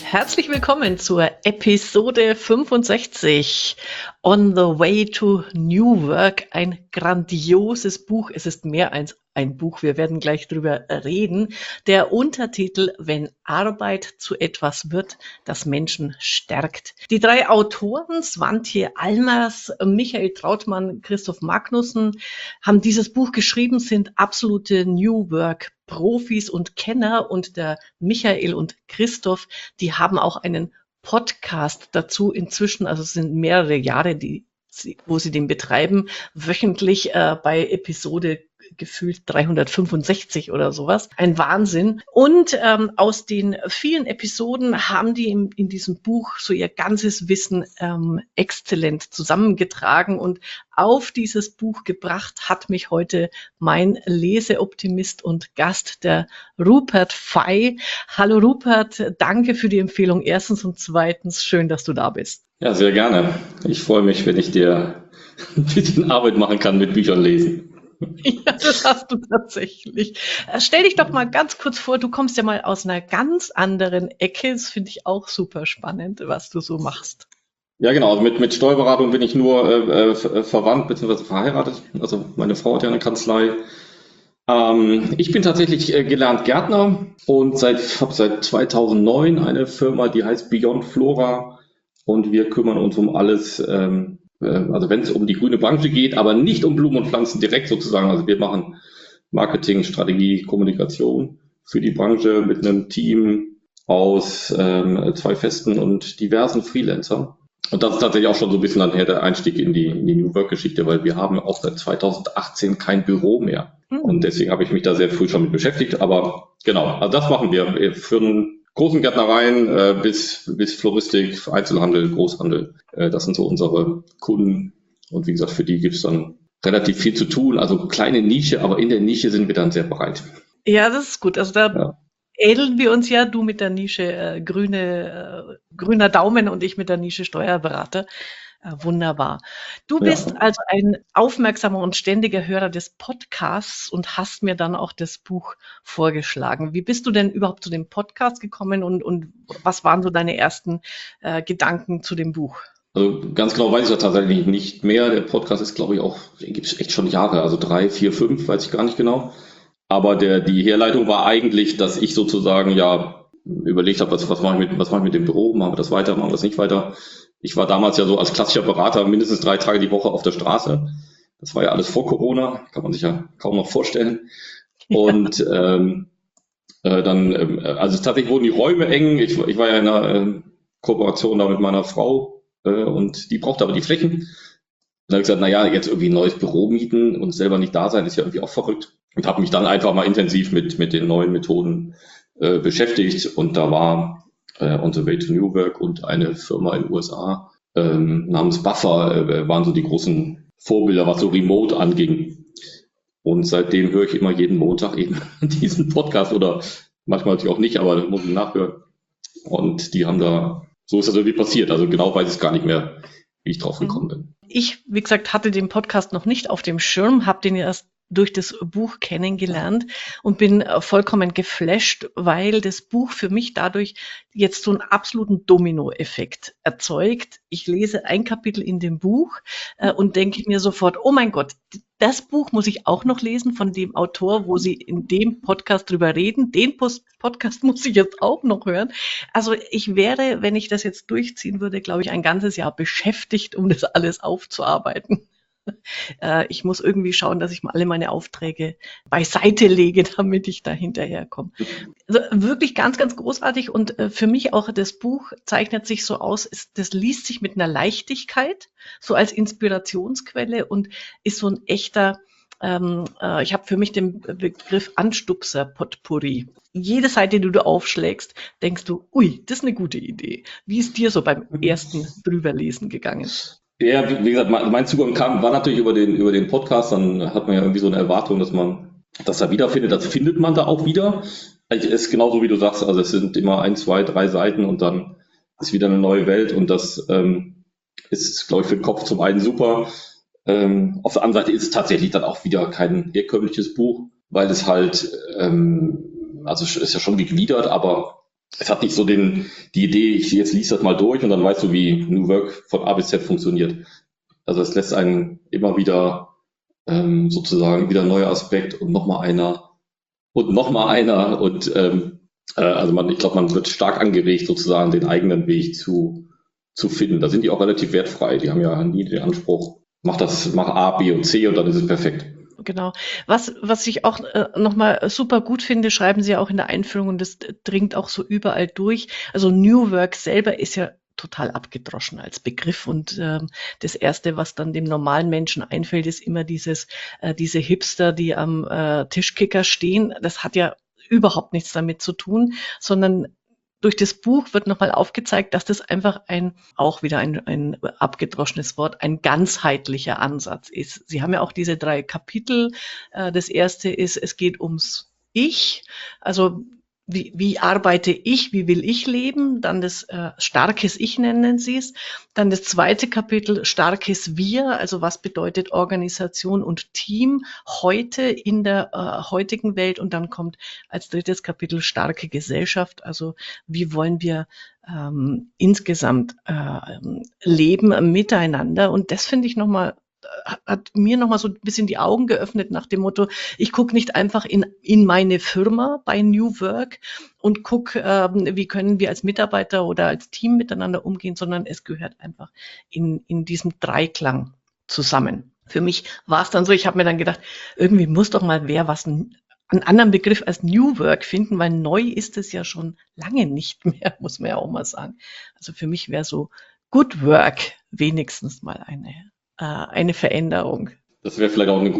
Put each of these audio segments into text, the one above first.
Herzlich willkommen zur Episode 65 On the Way to New Work. Ein grandioses Buch. Es ist mehr als ein Buch. Wir werden gleich drüber reden. Der Untertitel: Wenn Arbeit zu etwas wird, das Menschen stärkt. Die drei Autoren, Svante Almers, Michael Trautmann, Christoph Magnussen, haben dieses Buch geschrieben, sind absolute New Work Profis und Kenner, und der Michael und Christoph, die haben auch einen Podcast dazu inzwischen, also es sind mehrere Jahre, wo sie den betreiben, wöchentlich bei Episode gefühlt 365 oder sowas. Ein Wahnsinn. Und aus den vielen Episoden haben die in diesem Buch so ihr ganzes Wissen exzellent zusammengetragen, und auf dieses Buch gebracht hat mich heute mein Leseoptimist und Gast, der Rupert Fay. Hallo Rupert, danke für die Empfehlung erstens, und zweitens schön, dass du da bist. Ja, sehr gerne. Ich freue mich, wenn ich dir ein bisschen Arbeit machen kann mit Büchern lesen. Ja, das hast du tatsächlich. Stell dich doch mal ganz kurz vor, du kommst ja mal aus einer ganz anderen Ecke. Das finde ich auch super spannend, was du so machst. Ja, genau. Also mit Steuerberatung bin ich nur verwandt bzw. verheiratet. Also meine Frau hat ja eine Kanzlei. Ich bin tatsächlich gelernt Gärtner und habe seit 2009 eine Firma, die heißt Beyond Flora, und wir kümmern uns um alles, also wenn es um die grüne Branche geht, aber nicht um Blumen und Pflanzen direkt sozusagen. Also wir machen Marketing, Strategie, Kommunikation für die Branche mit einem Team aus 2 Festen und diversen Freelancern. Und das ist tatsächlich auch schon so ein bisschen dann der Einstieg in die New Work-Geschichte, weil wir haben auch seit 2018 kein Büro mehr. Und deswegen habe ich mich da sehr früh schon mit beschäftigt. Aber genau, also das machen wir. Für einen großen Gärtnereien bis Floristik, Einzelhandel, Großhandel. Das sind so unsere Kunden. Und wie gesagt, für die gibt es dann relativ viel zu tun. Also kleine Nische, aber in der Nische sind wir dann sehr breit. Ja, das ist gut. Also da ähneln wir uns ja, du mit der Nische grüner Daumen und ich mit der Nische Steuerberater. Wunderbar. Du bist also ein aufmerksamer und ständiger Hörer des Podcasts und hast mir dann auch das Buch vorgeschlagen. Wie bist du denn überhaupt zu dem Podcast gekommen, und was waren so deine ersten Gedanken zu dem Buch? Also ganz genau weiß ich das tatsächlich nicht mehr. Der Podcast ist, glaube ich, auch, den gibt es echt schon Jahre, also 3, 4, 5, weiß ich gar nicht genau. Aber die Herleitung war eigentlich, dass ich sozusagen überlegt habe, was mache ich mit dem Büro, machen wir das weiter, machen wir das nicht weiter. Ich war damals ja so als klassischer Berater mindestens 3 Tage die Woche auf der Straße. Das war ja alles vor Corona, kann man sich ja kaum noch vorstellen. Und also tatsächlich wurden die Räume eng. Ich war ja in einer Kooperation da mit meiner Frau und die brauchte aber die Flächen. Und dann habe ich gesagt, naja, jetzt irgendwie ein neues Büro mieten und selber nicht da sein, ist ja irgendwie auch verrückt. Und habe mich dann einfach mal intensiv mit den neuen Methoden beschäftigt. Und da war On the Way to New Work und eine Firma in den USA namens Buffer waren so die großen Vorbilder, was so Remote anging. Und seitdem höre ich immer jeden Montag eben diesen Podcast, oder manchmal natürlich auch nicht, aber das muss ich nachhören. Und die haben so ist das irgendwie passiert. Also genau weiß ich es gar nicht mehr, wie ich drauf gekommen bin. Ich, wie gesagt, hatte den Podcast noch nicht auf dem Schirm, habe den erst durch das Buch kennengelernt und bin vollkommen geflasht, weil das Buch für mich dadurch jetzt so einen absoluten Dominoeffekt erzeugt. Ich lese ein Kapitel in dem Buch und denke mir sofort, oh mein Gott, das Buch muss ich auch noch lesen von dem Autor, wo sie in dem Podcast drüber reden. Den Podcast muss ich jetzt auch noch hören. Also ich wäre, wenn ich das jetzt durchziehen würde, glaube ich, ein ganzes Jahr beschäftigt, um das alles aufzuarbeiten. Ich muss irgendwie schauen, dass ich mal alle meine Aufträge beiseite lege, damit ich da hinterherkomme. Also wirklich ganz, ganz großartig, und für mich auch das Buch zeichnet sich so aus, das liest sich mit einer Leichtigkeit, so als Inspirationsquelle, und ist so ein echter, ich habe für mich den Begriff Anstupser-Potpourri. Jede Seite, die du aufschlägst, denkst du, ui, das ist eine gute Idee. Wie ist dir so beim ersten Drüberlesen gegangen? Ja, wie gesagt, mein Zugang war natürlich über den Podcast. Dann hat man ja irgendwie so eine Erwartung, dass man das da wiederfindet. Das findet man da auch wieder. Es ist genauso, wie du sagst. Also es sind immer 1, 2, 3 Seiten und dann ist wieder eine neue Welt. Und das ist, glaube ich, für den Kopf zum einen super. Auf der anderen Seite ist es tatsächlich dann auch wieder kein herkömmliches Buch, weil es halt, also ist ja schon gegliedert, aber es hat nicht so die Idee, ich jetzt liest das mal durch und dann weißt du, wie New Work von A bis Z funktioniert. Also es lässt einen immer wieder sozusagen wieder ein neuer Aspekt und nochmal einer und nochmal einer und ich glaube, man wird stark angeregt, sozusagen den eigenen Weg zu finden. Da sind die auch relativ wertfrei. Die haben ja nie den Anspruch, mach A, B und C und dann ist es perfekt. Genau. Was ich auch nochmal super gut finde, schreiben Sie auch in der Einführung und das dringt auch so überall durch. Also New Work selber ist ja total abgedroschen als Begriff und das Erste, was dann dem normalen Menschen einfällt, ist immer diese Hipster, die am Tischkicker stehen. Das hat ja überhaupt nichts damit zu tun, sondern durch das Buch wird nochmal aufgezeigt, dass das einfach auch wieder ein abgedroschenes Wort, ein ganzheitlicher Ansatz ist. Sie haben ja auch diese 3 Kapitel. Das erste ist, es geht ums Ich, also wie arbeite ich, wie will ich leben? Dann das starkes Ich nennen Sie es. Dann das zweite Kapitel, starkes Wir, also was bedeutet Organisation und Team heute in der heutigen Welt? Und dann kommt als drittes Kapitel starke Gesellschaft, also wie wollen wir insgesamt leben miteinander? Und das finde ich hat mir nochmal so ein bisschen die Augen geöffnet nach dem Motto, ich gucke nicht einfach in meine Firma bei New Work und gucke, wie können wir als Mitarbeiter oder als Team miteinander umgehen, sondern es gehört einfach in diesem Dreiklang zusammen. Für mich war es dann so, ich habe mir dann gedacht, irgendwie muss doch mal wer einen anderen Begriff als New Work finden, weil neu ist es ja schon lange nicht mehr, muss man ja auch mal sagen. Also für mich wäre so Good Work wenigstens mal eine Veränderung. Das wäre vielleicht auch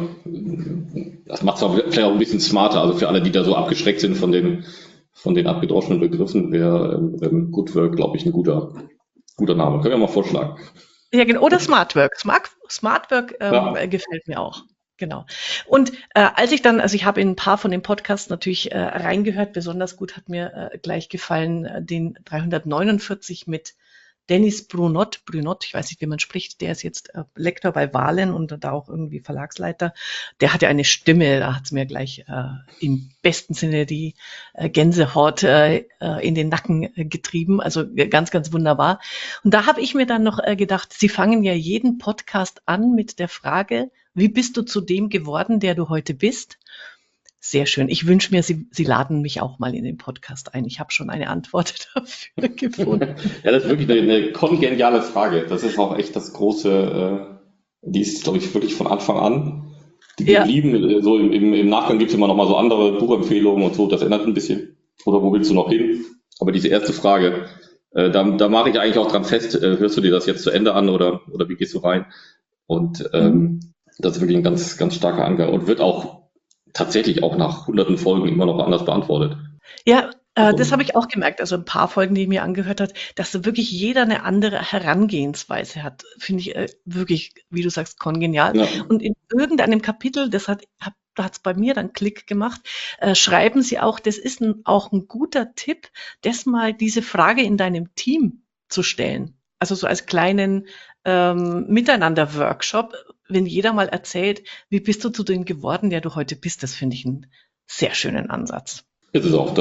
das macht es vielleicht auch ein bisschen smarter. Also für alle, die da so abgeschreckt sind von den abgedroschenen Begriffen, wäre Good Work, glaube ich, ein guter Name. Können wir mal vorschlagen. Ja, genau. Oder Smart Work. Smart Work Ja. gefällt mir auch. Genau. Und also ich habe in ein paar von den Podcasts natürlich reingehört. Besonders gut hat mir gleich gefallen den 349 mit Dennis Brunot, ich weiß nicht, wie man spricht, der ist jetzt Lektor bei Wahlen und da auch irgendwie Verlagsleiter. Der hat ja eine Stimme, da hat es mir gleich im besten Sinne die Gänsehaut in den Nacken getrieben. Also ganz, ganz wunderbar. Und da habe ich mir dann noch gedacht, Sie fangen ja jeden Podcast an mit der Frage, wie bist du zu dem geworden, der du heute bist? Sehr schön. Ich wünsche mir, Sie laden mich auch mal in den Podcast ein. Ich habe schon eine Antwort dafür gefunden. Ja, das ist wirklich eine kongeniale Frage. Das ist auch echt das große, die ist, glaube ich, wirklich von Anfang an Ja, geblieben. So im Nachgang gibt es immer noch mal so andere Buchempfehlungen und so, das ändert ein bisschen. Oder wo willst du noch hin? Aber diese erste Frage, da mache ich eigentlich auch dran fest, hörst du dir das jetzt zu Ende an oder wie gehst du rein? Und das ist wirklich ein ganz, ganz starker Angang und wird auch tatsächlich auch nach hunderten Folgen immer noch anders beantwortet. ja, das habe Also, ich auch gemerkt. Also ein paar Folgen, die ich mir angehört hat, dass so wirklich jeder eine andere Herangehensweise hat. Finde ich wirklich, wie du sagst, kongenial. ja, Und in irgendeinem Kapitel, da hat es bei mir dann Klick gemacht, schreiben sie auch, das ist auch ein guter Tipp, das mal diese Frage in deinem Team zu stellen. Also so als kleinen Miteinander-Workshop, wenn jeder mal erzählt, wie bist du zu dem geworden, der du heute bist, das finde ich einen sehr schönen Ansatz. ist es auch.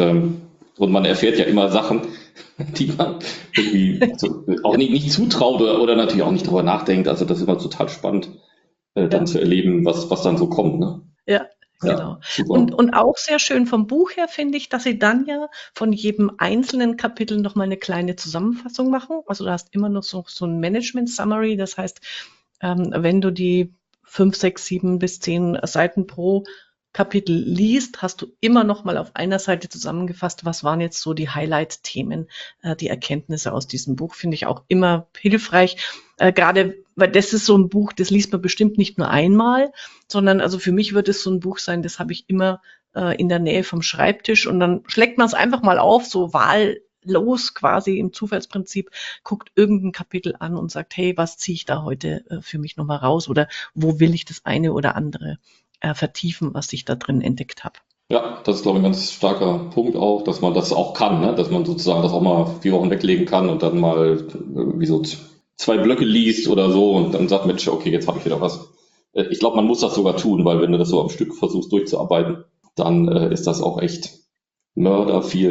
Und man erfährt ja immer Sachen, die man irgendwie so, auch nicht zutraut oder natürlich auch nicht drüber nachdenkt. Also das ist immer total spannend, dann Ja. zu erleben, was dann so kommt. Ne? Ja, Ja, genau. Und super. und auch sehr schön vom Buch her finde ich, dass sie dann ja von jedem einzelnen Kapitel noch mal 'ne kleine Zusammenfassung machen. Also, du hast immer noch so 'n Management Summary. Das heißt, wenn du die 5, 6, 7 bis 10 Seiten pro Kapitel liest, hast du immer noch mal auf einer Seite zusammengefasst, was waren jetzt so die Highlight-Themen, die Erkenntnisse aus diesem Buch. Finde ich auch immer hilfreich. Grade, weil das ist so ein Buch, das liest man bestimmt nicht nur einmal, sondern also für mich wird es so ein Buch sein, das habe ich immer in der Nähe vom Schreibtisch und dann schlägt man es einfach mal auf, so wahllos quasi im Zufallsprinzip, guckt irgendein Kapitel an und sagt, hey, was ziehe ich da heute für mich nochmal raus oder wo will ich das eine oder andere vertiefen, was ich da drin entdeckt habe. Ja, das ist, glaube ich, ein ganz starker Punkt auch, dass man das auch kann, ne? Dass man sozusagen das auch mal 4 Wochen weglegen kann und dann mal irgendwie so 2 Blöcke liest oder so und dann sagt, Mensch, okay, jetzt habe ich wieder was. Ich glaube, man muss das sogar tun, weil wenn du das so am Stück versuchst durchzuarbeiten, dann ist das auch echt mörderviel.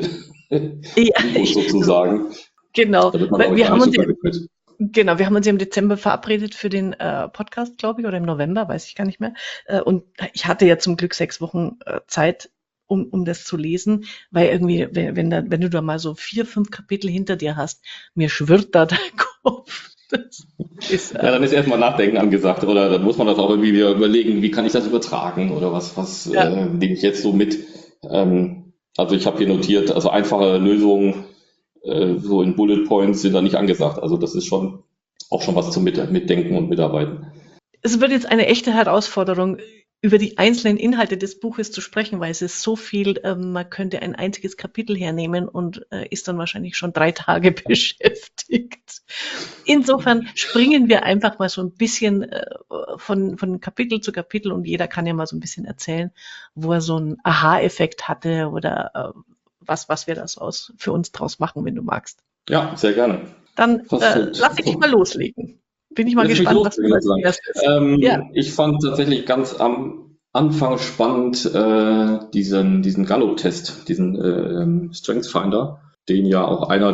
Ja, Infos sozusagen. genau. Da wird man, Weil glaube ich, wir gar haben nicht uns so ja, verwidmet. genau, wir haben uns ja im Dezember verabredet für den Podcast, glaube ich, oder im November, weiß ich gar nicht mehr. Und ich hatte ja zum Glück 6 Wochen Zeit, um das zu lesen, weil irgendwie, wenn du da mal so 4, 5 Kapitel hinter dir hast, mir schwirrt da der Kopf. Das ist, Ja, dann ist erstmal Nachdenken angesagt, oder dann muss man das auch irgendwie wieder überlegen, wie kann ich das übertragen oder was ja, nehme ich jetzt so mit. Also ich habe hier notiert, also einfache Lösungen so in Bullet Points sind da nicht angesagt. Also das ist schon auch schon was zum Mitdenken und Mitarbeiten. es wird jetzt eine echte Herausforderung, über die einzelnen Inhalte des Buches zu sprechen, weil es ist so viel, man könnte ein einziges Kapitel hernehmen und ist dann wahrscheinlich schon 3 Tage beschäftigt. Insofern springen wir einfach mal so ein bisschen von Kapitel zu Kapitel und jeder kann ja mal so ein bisschen erzählen, wo er so einen Aha-Effekt hatte oder was wir für uns draus machen, wenn du magst. Ja, sehr gerne. Dann Perfekt. lass ich dich mal loslegen. Bin ich mal Lässt mich gespannt, was du loslegen als sozusagen. erstes. Ja. Ich fand tatsächlich ganz am Anfang spannend diesen Gallup-Test, diesen Strengths Finder, den ja auch einer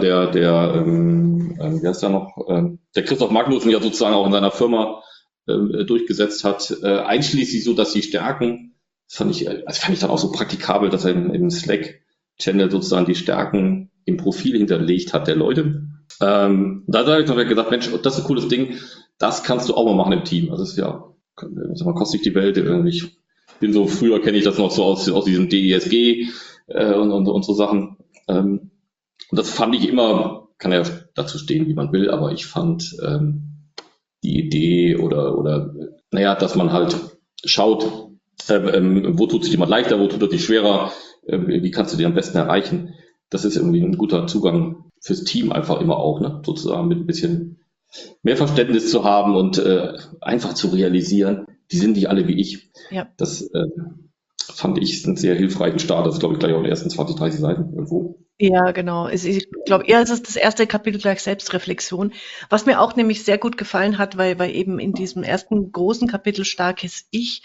wie heißt der noch, der Christoph Magnussen ja sozusagen auch in seiner Firma durchgesetzt hat, einschließlich so, dass die Stärken, das fand ich dann auch so praktikabel, dass er im Slack-Channel sozusagen die Stärken im Profil hinterlegt hat der Leute. Da habe ich noch gedacht, Mensch, das ist ein cooles Ding, das kannst du auch mal machen im Team. Also das ist ja, kostet nicht die Welt. Ich bin so, früher kenne ich das noch so aus diesem DESG und so Sachen. Und das fand ich immer, kann ja dazu stehen, wie man will, aber ich fand die Idee naja, dass man halt schaut, wo tut sich jemand leichter, wo tut er sich schwerer, wie kannst du den am besten erreichen. Das ist irgendwie ein guter Zugang fürs Team einfach immer auch, ne? Sozusagen mit ein bisschen mehr Verständnis zu haben und einfach zu realisieren, die sind nicht alle wie ich. Ja. Das fand ich einen sehr hilfreichen Start. Das ist, glaube ich, gleich auf den ersten 20, 30 Seiten irgendwo. Ja, genau. Ich glaube, eher ist es das erste Kapitel gleich Selbstreflexion. Was mir auch nämlich sehr gut gefallen hat, weil eben in diesem ersten großen Kapitel starkes Ich.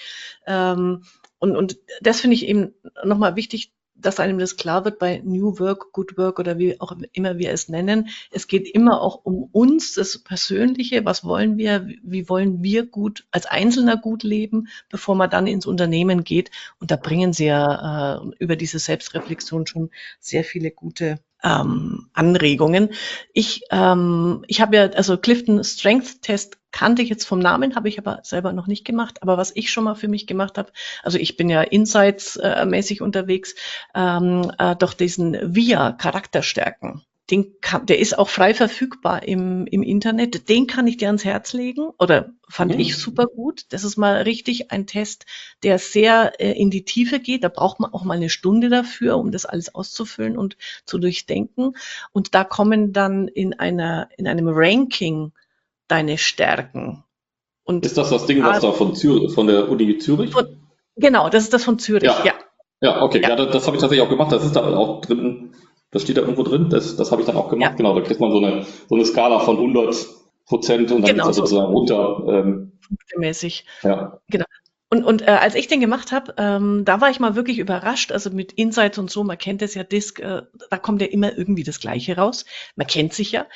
Und das finde ich eben nochmal wichtig, dass einem das klar wird bei New Work, Good Work oder wie auch immer wir es nennen. Es geht immer auch um uns, das Persönliche. Was wollen wir? Wie wollen wir gut als Einzelner gut leben, bevor man dann ins Unternehmen geht? Und da bringen sie ja über diese Selbstreflexion schon sehr viele gute Anregungen. Ich habe ja, also Clifton Strength Test kannte ich jetzt vom Namen, habe ich aber selber noch nicht gemacht. Aber was ich schon mal für mich gemacht habe, also ich bin ja Insights-mäßig unterwegs, doch diesen VIA Charakterstärken. Der ist auch frei verfügbar im Internet. Den kann ich dir ans Herz legen oder fand ich super gut. Das ist mal richtig ein Test, der sehr in die Tiefe geht. Da braucht man auch mal eine Stunde dafür, um das alles auszufüllen und zu durchdenken. Und da kommen dann in einem Ranking deine Stärken. Und Ist das Ding, was da von der Uni Zürich? Genau, das ist das von Zürich, Ja. ja. Ja, okay. Ja. Ja, das habe ich tatsächlich auch gemacht. Das ist da auch drin. Das steht da irgendwo drin. Das habe ich dann auch gemacht. Ja. Genau, da kriegt man so eine Skala von 100% und dann Genau, geht es sozusagen runter. Punktemäßig. Ja. Genau. Und als ich den gemacht habe, da war ich mal wirklich überrascht. Also mit Insights und so, man kennt es ja, Disk, da kommt ja immer irgendwie das Gleiche raus. Man kennt sich ja.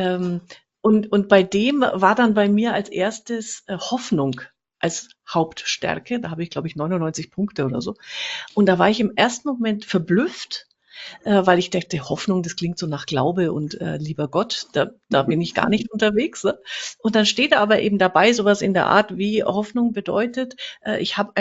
Und bei dem war dann bei mir als erstes Hoffnung als Hauptstärke. Da habe ich, glaube ich, 99 Punkte oder so. Und da war ich im ersten Moment verblüfft, weil ich dachte, Hoffnung, das klingt so nach Glaube und lieber Gott, da bin ich gar nicht unterwegs. Ne? Und dann steht da aber eben dabei sowas in der Art, wie Hoffnung bedeutet, ich habe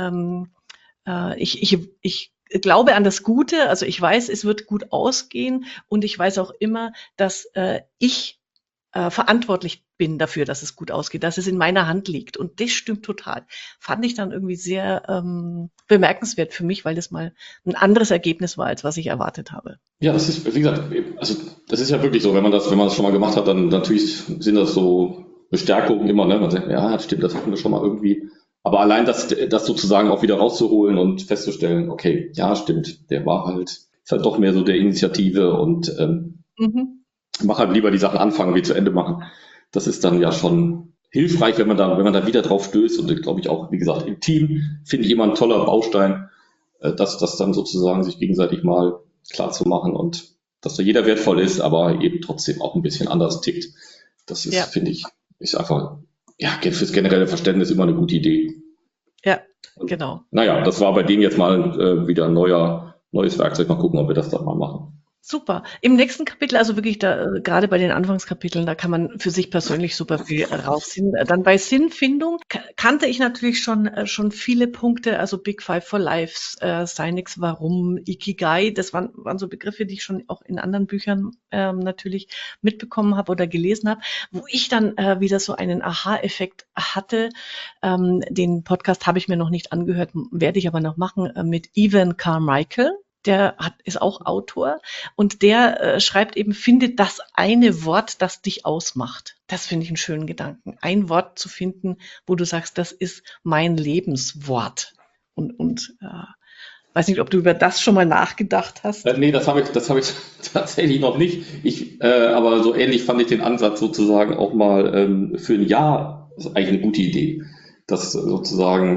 ich glaube an das Gute, also ich weiß, es wird gut ausgehen und ich weiß auch immer, dass ich verantwortlich bin dafür, dass es gut ausgeht, dass es in meiner Hand liegt. Und das stimmt total. Fand ich dann irgendwie sehr bemerkenswert für mich, weil das mal ein anderes Ergebnis war, als was ich erwartet habe. Ja, das ist, wie gesagt, also das ist ja wirklich so, wenn man das schon mal gemacht hat, dann natürlich sind das so Bestärkungen immer, ne? Man sagt, ja, stimmt, das hatten wir schon mal irgendwie. Aber allein das sozusagen auch wieder rauszuholen und festzustellen, okay, ja, stimmt, der war halt, ist halt doch mehr so der Initiative und Mhm. mach halt lieber die Sachen anfangen, wie zu Ende machen. Das ist dann ja schon hilfreich, wenn man da wieder drauf stößt und glaube ich auch, wie gesagt, im Team finde ich immer ein toller Baustein, dass das dann sozusagen sich gegenseitig mal klar zu machen und dass da jeder wertvoll ist, aber eben trotzdem auch ein bisschen anders tickt. Das ist, Ja, finde ich, ist einfach, ja, fürs generelle Verständnis immer eine gute Idee. ja, Und, genau. naja, das war bei denen jetzt mal wieder ein neues Werkzeug. Mal gucken, ob wir das dann mal machen. Super. Im nächsten Kapitel, also wirklich da, gerade bei den Anfangskapiteln, da kann man für sich persönlich super viel rausziehen. Dann bei Sinnfindung kannte ich natürlich schon viele Punkte, also Big Five for Lives, Sei nix, Warum, Ikigai, das waren so Begriffe, die ich schon auch in anderen Büchern natürlich mitbekommen habe oder gelesen habe, wo ich dann wieder so einen Aha-Effekt hatte. Den Podcast habe ich mir noch nicht angehört, werde ich aber noch machen, mit Evan Carmichael. Ist auch Autor und der schreibt eben, finde das eine Wort, das dich ausmacht. Das finde ich einen schönen Gedanken. Ein Wort zu finden, wo du sagst, das ist mein Lebenswort. Und weiß nicht, ob du über das schon mal nachgedacht hast. Nee, das habe ich tatsächlich noch nicht. Aber so ähnlich fand ich den Ansatz sozusagen auch mal für ein Jahr, ist eigentlich eine gute Idee. Das sozusagen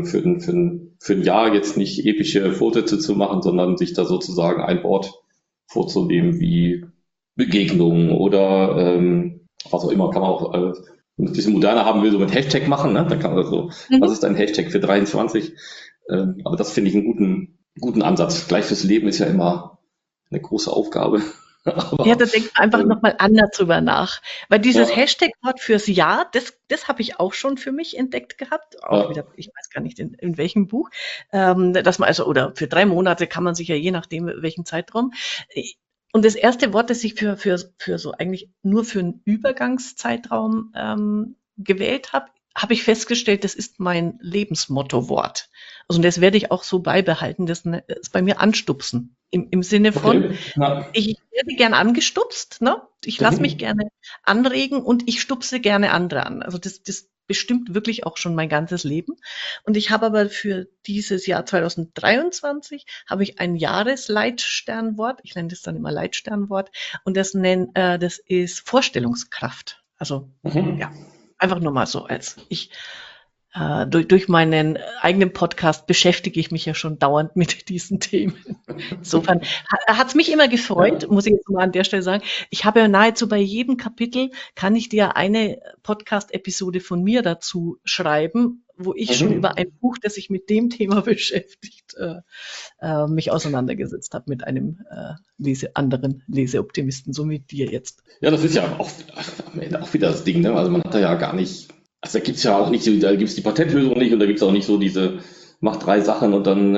für ein Jahr jetzt nicht epische Vorsätze zu machen, sondern sich da sozusagen ein Wort vorzunehmen wie Begegnung oder was auch immer, kann man auch, wenn man es ein bisschen moderner haben will, so mit Hashtag machen, ne? Dann kann man das so, was ist ein Hashtag für 23? Aber das finde ich einen guten Ansatz. Gleich fürs Leben ist ja immer eine große Aufgabe. Ja, Aber da denkt man einfach nochmal anders drüber nach. Weil dieses ja, Hashtag-Wort fürs Jahr, das habe ich auch schon für mich entdeckt gehabt. Auch ja, wieder, ich weiß gar nicht in welchem Buch. Dass man also, oder für 3 Monate kann man sich ja je nachdem, welchen Zeitraum. Und das erste Wort, das ich für so eigentlich nur für einen Übergangszeitraum gewählt habe, habe ich festgestellt, das ist mein Lebensmotto-Wort. Also und das werde ich auch so beibehalten. Das ist bei mir anstupsen. Im Sinne von, okay. Ja. ich werde gern angestupst, ne? Ich lasse mich Mhm. gerne anregen und ich stupse gerne andere an. Also das bestimmt wirklich auch schon mein ganzes Leben. Und ich habe aber für dieses Jahr 2023 habe ich ein Jahresleitsternwort. Ich nenne das dann immer Leitsternwort. Und das ist Vorstellungskraft. Also, Mhm. ja, einfach nur mal so als durch meinen eigenen Podcast beschäftige ich mich ja schon dauernd mit diesen Themen. Insofern hat es mich immer gefreut, Ja. muss ich jetzt mal an der Stelle sagen. Ich habe ja nahezu bei jedem Kapitel, kann ich dir eine Podcast-Episode von mir dazu schreiben, wo ich schon über Mhm. ein Buch, das sich mit dem Thema beschäftigt, mich auseinandergesetzt habe mit einem anderen Leseoptimisten, so wie dir jetzt. Ja, das ist ja auch am Ende auch wieder das Ding, ne? Also man hat da ja gar nicht, also da gibt's ja auch nicht, da gibt's die Patentlösung nicht und da gibt's auch nicht so diese, mach 3 Sachen und dann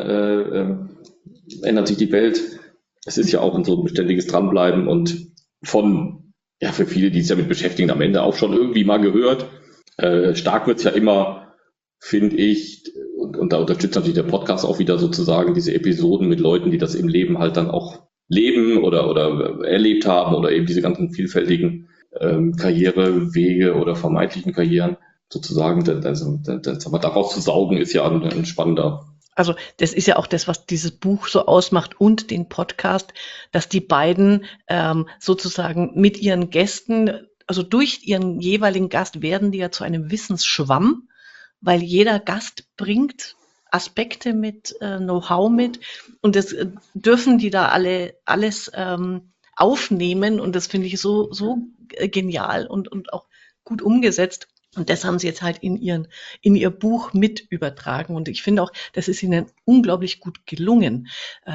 ändert sich die Welt. Es ist ja auch so ein beständiges Dranbleiben und ja, für viele, die sich damit beschäftigen, am Ende auch schon irgendwie mal gehört. Stark wird's ja immer, finde ich, und da unterstützt natürlich der Podcast auch wieder sozusagen diese Episoden mit Leuten, die das im Leben halt dann auch leben oder erlebt haben oder eben diese ganzen vielfältigen Karrierewege oder vermeintlichen Karrieren sozusagen. Aber daraus zu saugen, ist ja ein spannender. Also das ist ja auch das, was dieses Buch so ausmacht und den Podcast, dass die beiden sozusagen mit ihren Gästen, also durch ihren jeweiligen Gast werden die ja zu einem Wissensschwamm, weil jeder Gast bringt Aspekte mit, Know-how mit und das dürfen die da alles aufnehmen und das finde ich so genial und auch gut umgesetzt. Und das haben sie jetzt halt in ihr Buch mit übertragen. Und ich finde auch, das ist ihnen unglaublich gut gelungen.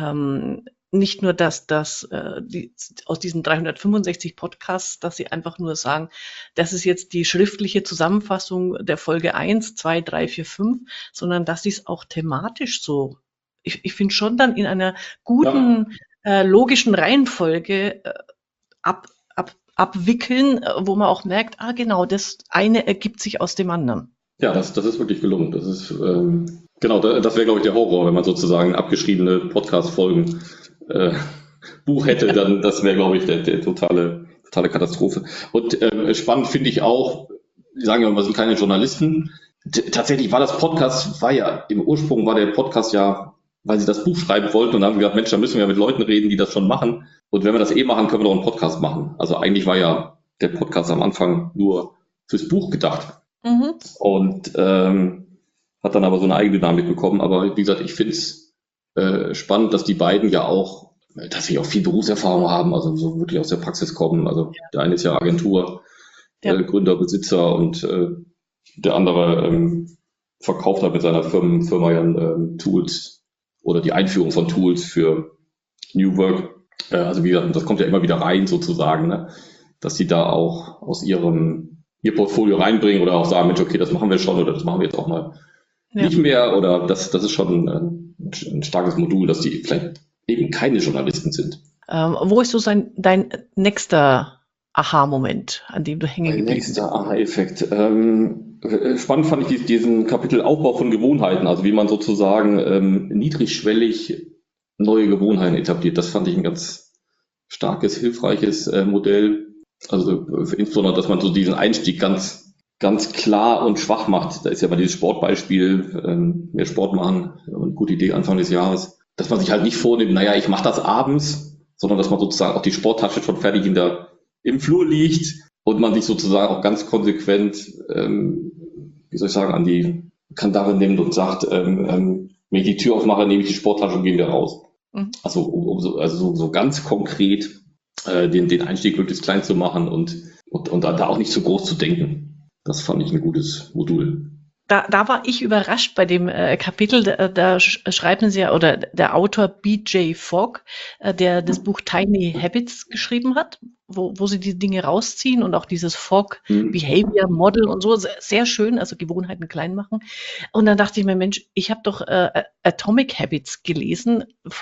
Nicht nur, aus diesen 365 Podcasts, dass sie einfach nur sagen, das ist jetzt die schriftliche Zusammenfassung der Folge 1, 2, 3, 4, 5, sondern dass sie es auch thematisch so, ich finde schon dann in einer Ja, guten, logischen Reihenfolge ab, abwickeln, wo man auch merkt, genau, das eine ergibt sich aus dem anderen. ja, das ist wirklich gelungen. Das ist genau, das wäre, glaube ich, der Horror, wenn man sozusagen abgeschriebene Podcast-Folgen äh, Buch hätte, dann das wäre, glaube ich, der totale Katastrophe. Und spannend finde ich auch, die sagen ja, wir sind keine Journalisten. Tatsächlich war ja, im Ursprung war der Podcast ja, weil sie das Buch schreiben wollten und dann haben wir gesagt, Mensch, da müssen wir ja mit Leuten reden, die das schon machen. Und wenn wir das machen, können wir doch einen Podcast machen. Also eigentlich war ja der Podcast am Anfang nur fürs Buch gedacht Mhm. und hat dann aber so eine Eigendynamik bekommen. Aber wie gesagt, ich finde es spannend, dass die beiden ja auch dass sie auch viel Berufserfahrung haben, also so wirklich aus der Praxis kommen. Also der eine ist ja Agentur, Ja. Gründer, Besitzer und der andere verkauft halt mit seiner Firma ja Tools oder die Einführung von Tools für New Work. Also wie gesagt, das kommt ja immer wieder rein sozusagen, ne? Dass sie da auch aus ihr Portfolio reinbringen oder auch sagen, Mensch, okay, das machen wir schon oder das machen wir jetzt auch mal nicht mehr oder das ist schon ein starkes Modul, dass die vielleicht eben keine Journalisten sind. Wo ist so dein nächster Aha-Moment, an dem du hängen Mein geblieben nächster Aha-Effekt. Spannend fand ich diesen Kapitel Aufbau von Gewohnheiten, also wie man sozusagen niedrigschwellig neue Gewohnheiten etabliert. Das fand ich ein ganz starkes, hilfreiches Modell. Also insbesondere, dass man so diesen Einstieg ganz, ganz klar und schwach macht. Da ist ja mal dieses Sportbeispiel, mehr Sport machen, eine gute Idee Anfang des Jahres. Dass man sich halt nicht vornimmt, naja, ich mache das abends, sondern dass man sozusagen auch die Sporttasche schon fertig im Flur liegt und man sich sozusagen auch ganz konsequent, wie soll ich sagen, an die Kandare nimmt und sagt, wenn ich die Tür aufmache, nehme ich die Sporttasche und gehe wieder raus. Mhm. Also so ganz konkret den Einstieg möglichst klein zu machen und da auch nicht zu groß zu denken. Das fand ich ein gutes Modul. Da war ich überrascht bei dem Kapitel, da schreiben sie ja, oder der Autor B.J. Fogg, der das Buch Tiny Habits geschrieben hat, wo sie die Dinge rausziehen und auch dieses Fogg Behavior Model und so, sehr schön, also Gewohnheiten klein machen. Und dann dachte ich mir, Mensch, ich habe doch Atomic Habits gelesen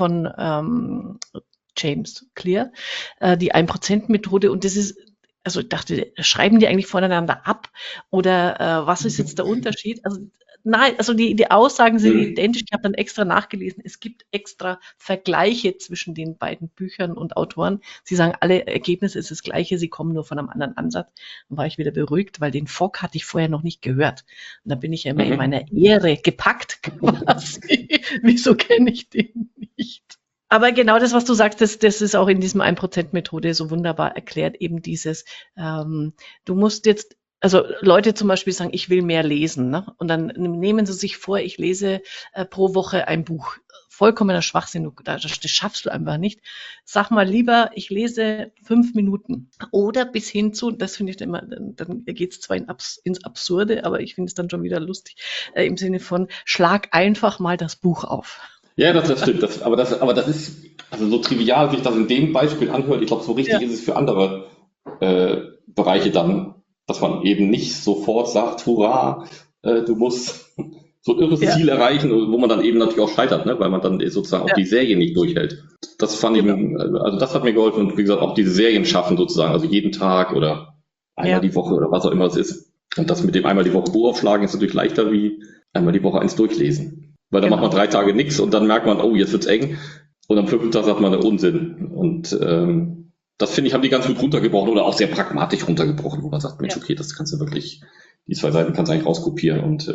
von James Clear, die 1%-Methode, und das ist, also ich dachte, schreiben die eigentlich voneinander ab oder was ist jetzt der Unterschied? Also nein, also die Aussagen sind identisch. Ich habe dann extra nachgelesen. Es gibt extra Vergleiche zwischen den beiden Büchern und Autoren. Sie sagen, alle Ergebnisse ist das gleiche, sie kommen nur von einem anderen Ansatz. Dann war ich wieder beruhigt, weil den Fogg hatte ich vorher noch nicht gehört. Und da bin ich ja immer in meiner Ehre gepackt quasi. Wieso kenne ich den nicht? Aber genau das, was du sagst, das ist auch in diesem 1%-Methode so wunderbar erklärt, eben dieses, du musst jetzt, also Leute zum Beispiel sagen, ich will mehr lesen, ne? Und dann nehmen sie sich vor, ich lese pro Woche ein Buch. Vollkommener Schwachsinn, das schaffst du einfach nicht. Sag mal lieber, ich lese 5 Minuten. Oder bis hin zu, das finde ich immer, dann geht es zwar ins Absurde, aber ich finde es dann schon wieder lustig, im Sinne von, schlag einfach mal das Buch auf. Ja, das stimmt. Aber das ist, also so trivial sich das in dem Beispiel anhört, ich glaube, so richtig ist es für andere Bereiche dann, dass man eben nicht sofort sagt, hurra, du musst so ein irres Ziel erreichen, wo man dann eben natürlich auch scheitert, ne? Weil man dann sozusagen auch die Serie nicht durchhält. Das fand ich, also das hat mir geholfen und wie gesagt auch diese Serien schaffen sozusagen, also jeden Tag oder einmal die Woche oder was auch immer es ist. Und das mit dem einmal die Woche Buch aufschlagen ist natürlich leichter wie einmal die Woche eins durchlesen. Weil dann macht man 3 Tage nichts und dann merkt man, oh, jetzt wird's eng. Und am 5. Tag sagt man, Unsinn. Und das finde ich, haben die ganz gut runtergebrochen oder auch sehr pragmatisch runtergebrochen, wo man sagt, Mensch, okay, das kannst du wirklich, die 2 Seiten kannst du eigentlich rauskopieren und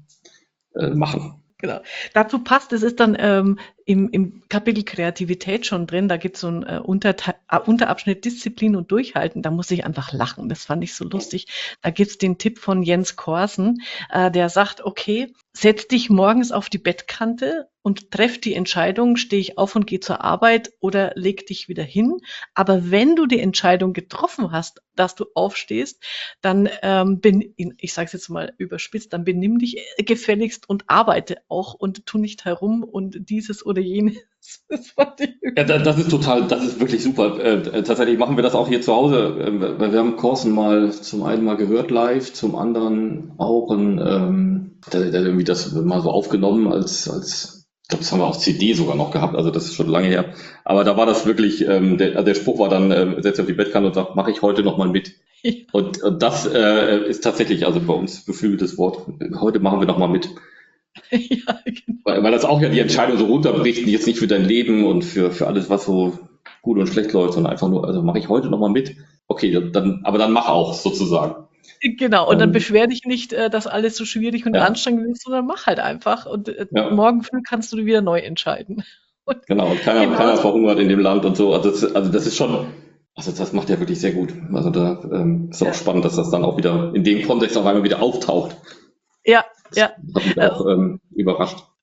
machen. Genau. Dazu passt, es ist dann im Kapitel Kreativität schon drin, da gibt es so einen Unterabschnitt Disziplin und Durchhalten, da muss ich einfach lachen, das fand ich so lustig. Da gibt es den Tipp von Jens Korsen, der sagt, okay, setz dich morgens auf die Bettkante und treff die Entscheidung, stehe ich auf und gehe zur Arbeit oder leg dich wieder hin. Aber wenn du die Entscheidung getroffen hast, dass du aufstehst, dann ich sage es jetzt mal überspitzt, dann benimm dich gefälligst und arbeite auch und tu nicht herum und dieses oder jenes. Das fand ich das ist wirklich super. Tatsächlich machen wir das auch hier zu Hause, weil wir haben Korsen zum einen mal gehört live, zum anderen auch der irgendwie das mal so aufgenommen als ich glaube, das haben wir auf CD sogar noch gehabt, also das ist schon lange her. Aber da war das wirklich, der Spruch war dann, setz dich auf die Bettkante und sagt, mache ich heute noch mal mit. Ja. Und das ist tatsächlich, also bei uns beflügeltes Wort, heute machen wir noch mal mit. Ja, genau. Weil das auch ja die Entscheidung so runterbricht, jetzt nicht für dein Leben und für alles, was so gut und schlecht läuft, sondern einfach nur, also mache ich heute noch mal mit. Okay, aber dann mach auch sozusagen. Genau, und dann beschwer dich nicht, dass alles so schwierig und anstrengend ist, sondern mach halt einfach und morgen früh kannst du wieder neu entscheiden. Und genau, und keiner verhungert in dem Land und so. Also das ist schon, also das macht er wirklich sehr gut. Also da ist auch spannend, dass das dann auch wieder in dem Kontext auf einmal wieder auftaucht. Ja, das hat mich auch überrascht.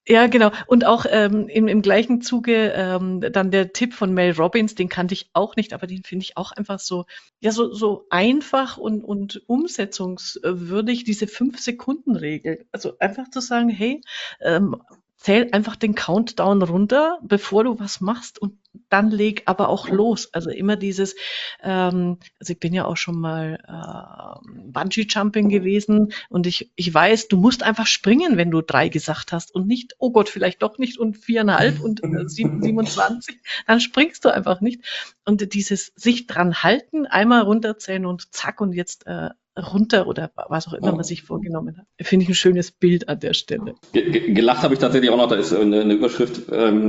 Ja, genau. Und auch im gleichen Zuge dann der Tipp von Mel Robbins, den kannte ich auch nicht, aber den finde ich auch einfach so, ja, so einfach und umsetzungswürdig, diese 5-Sekunden-Regel. Also einfach zu sagen, hey, zähl einfach den Countdown runter, bevor du was machst und dann leg aber auch los. Also immer dieses, also ich bin ja auch schon mal Bungee-Jumping gewesen und ich weiß, du musst einfach springen, wenn du 3 gesagt hast und nicht, oh Gott, vielleicht doch nicht und 4,5 und 27, dann springst du einfach nicht. Und dieses sich dran halten, einmal runterzählen und zack und jetzt runter oder was auch immer man Ja. sich vorgenommen hat. Finde ich ein schönes Bild an der Stelle. Gelacht habe ich tatsächlich auch noch, da ist eine Überschrift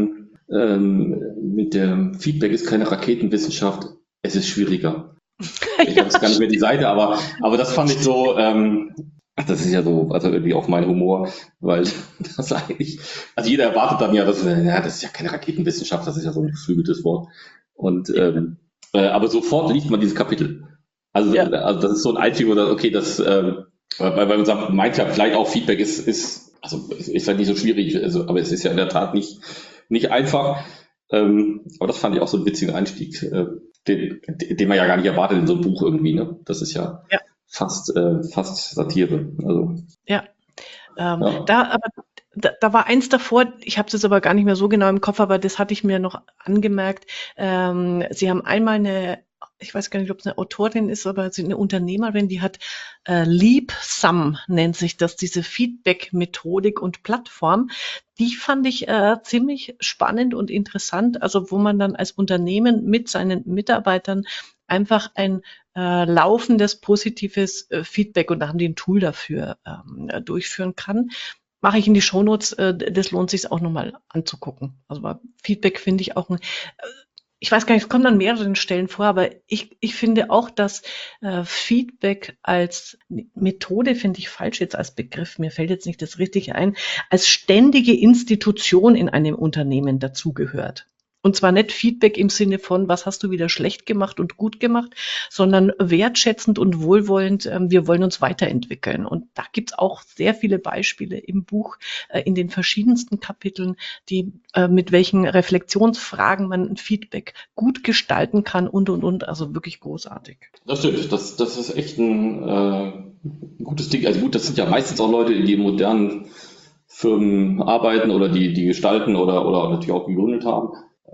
mit dem Feedback ist keine Raketenwissenschaft, es ist schwieriger. Ich Ja, habe jetzt gar nicht mehr die Seite, aber das fand ich so, das ist ja so, also irgendwie auch mein Humor, weil das eigentlich, also jeder erwartet dann ja, das ist ja keine Raketenwissenschaft, das ist ja so ein geflügeltes Wort. Und aber sofort liest man dieses Kapitel. ja, Also das ist so ein Einstieg, oder okay, weil man sagt, meint ja vielleicht auch Feedback ist halt nicht so schwierig, also, aber es ist ja in der Tat nicht einfach. Aber das fand ich auch so ein witziger Einstieg, den man ja gar nicht erwartet in so einem Buch irgendwie, ne? Das ist ja ja, fast Satire. Also, ja. ja. Da war eins davor, ich habe es jetzt aber gar nicht mehr so genau im Kopf, aber das hatte ich mir noch angemerkt. Sie haben einmal ich weiß gar nicht, ob es eine Autorin ist, aber sie eine Unternehmerin, die hat Leap Sum nennt sich das, diese Feedback-Methodik und Plattform. Die fand ich ziemlich spannend und interessant, also wo man dann als Unternehmen mit seinen Mitarbeitern einfach ein laufendes positives Feedback, und da haben die ein Tool dafür, durchführen kann. Mache ich in die Shownotes, das lohnt sich auch nochmal anzugucken. Also Feedback finde ich auch ich weiß gar nicht, es kommt an mehreren Stellen vor, aber ich finde auch, dass Feedback als Methode, finde ich falsch jetzt als Begriff, mir fällt jetzt nicht das Richtige ein, als ständige Institution in einem Unternehmen dazugehört. Und zwar nicht Feedback im Sinne von, was hast du wieder schlecht gemacht und gut gemacht, sondern wertschätzend und wohlwollend, wir wollen uns weiterentwickeln. Und da gibt's auch sehr viele Beispiele im Buch, in den verschiedensten Kapiteln, die mit welchen Reflexionsfragen man ein Feedback gut gestalten kann und. Also wirklich großartig. Das stimmt, das ist echt ein gutes Ding. Also gut, das sind ja meistens auch Leute, die in modernen Firmen arbeiten oder die gestalten oder natürlich auch gegründet haben.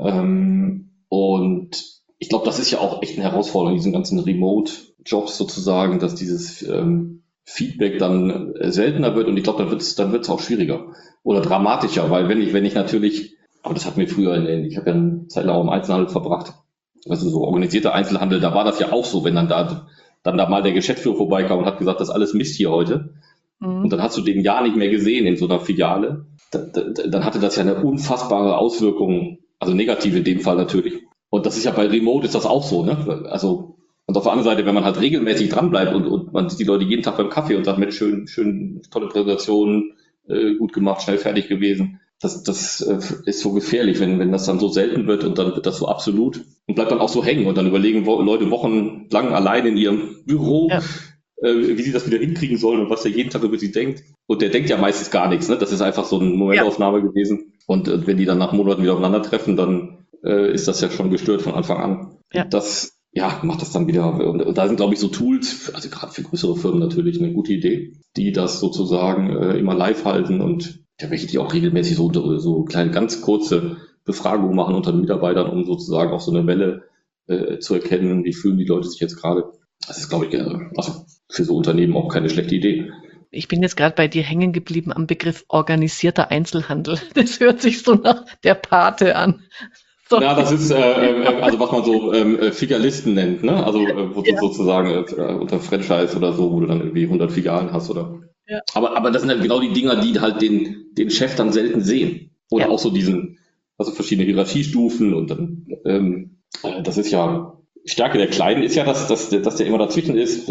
Und ich glaube, das ist ja auch echt eine Herausforderung, diesen ganzen Remote-Jobs sozusagen, dass dieses Feedback dann seltener wird, und ich glaube, dann wird's auch schwieriger oder dramatischer, weil wenn ich natürlich, aber das hatten wir früher, ich habe ja eine Zeit lang auch im Einzelhandel verbracht, also so organisierter Einzelhandel, da war das ja auch so, wenn dann da mal der Geschäftsführer vorbeikam und hat gesagt, das ist alles Mist hier heute, und Mhm. dann hast du den Jahr nicht mehr gesehen in so einer Filiale, dann hatte das ja eine unfassbare Auswirkung, also negativ in dem Fall natürlich. Und das ist ja bei Remote ist das auch so, ne? Also, und auf der anderen Seite, wenn man halt regelmäßig dranbleibt und man sieht die Leute jeden Tag beim Kaffee und sagt, Mensch, schön, tolle Präsentation, gut gemacht, schnell fertig gewesen. Das ist so gefährlich, wenn das dann so selten wird und dann wird das so absolut und bleibt dann auch so hängen, und dann überlegen Leute wochenlang allein in ihrem Büro, Ja, wie sie das wieder hinkriegen sollen und was der jeden Tag über sie denkt. Und der denkt ja meistens gar nichts, ne? Das ist einfach so eine ja, Momentaufnahme gewesen. Und wenn die dann nach Monaten wieder aufeinandertreffen, dann ist das ja schon gestört von Anfang an. ja. Und das, ja, macht das dann wieder. Und da sind, glaube ich, so Tools, also gerade für größere Firmen natürlich eine gute Idee, die das sozusagen immer live halten und ja, welche die auch regelmäßig so kleine, ganz kurze Befragungen machen unter den Mitarbeitern, um sozusagen auch so eine Welle zu erkennen, wie fühlen die Leute sich jetzt gerade. Das ist, glaube ich, also für so Unternehmen auch keine schlechte Idee. Ich bin jetzt gerade bei dir hängen geblieben am Begriff organisierter Einzelhandel. Das hört sich so nach der Pate an. Ja, das Sorry. ist also was man so Filialisten nennt, ne? Also wo du Ja, sozusagen unter Franchise oder so, wo du dann irgendwie 100 Filialen hast oder. ja, Aber das sind halt genau die Dinger, die halt den Chef dann selten sehen. Oder ja. auch so also verschiedene Hierarchiestufen, und dann das ist ja Stärke der Kleinen ist ja, dass der immer dazwischen ist,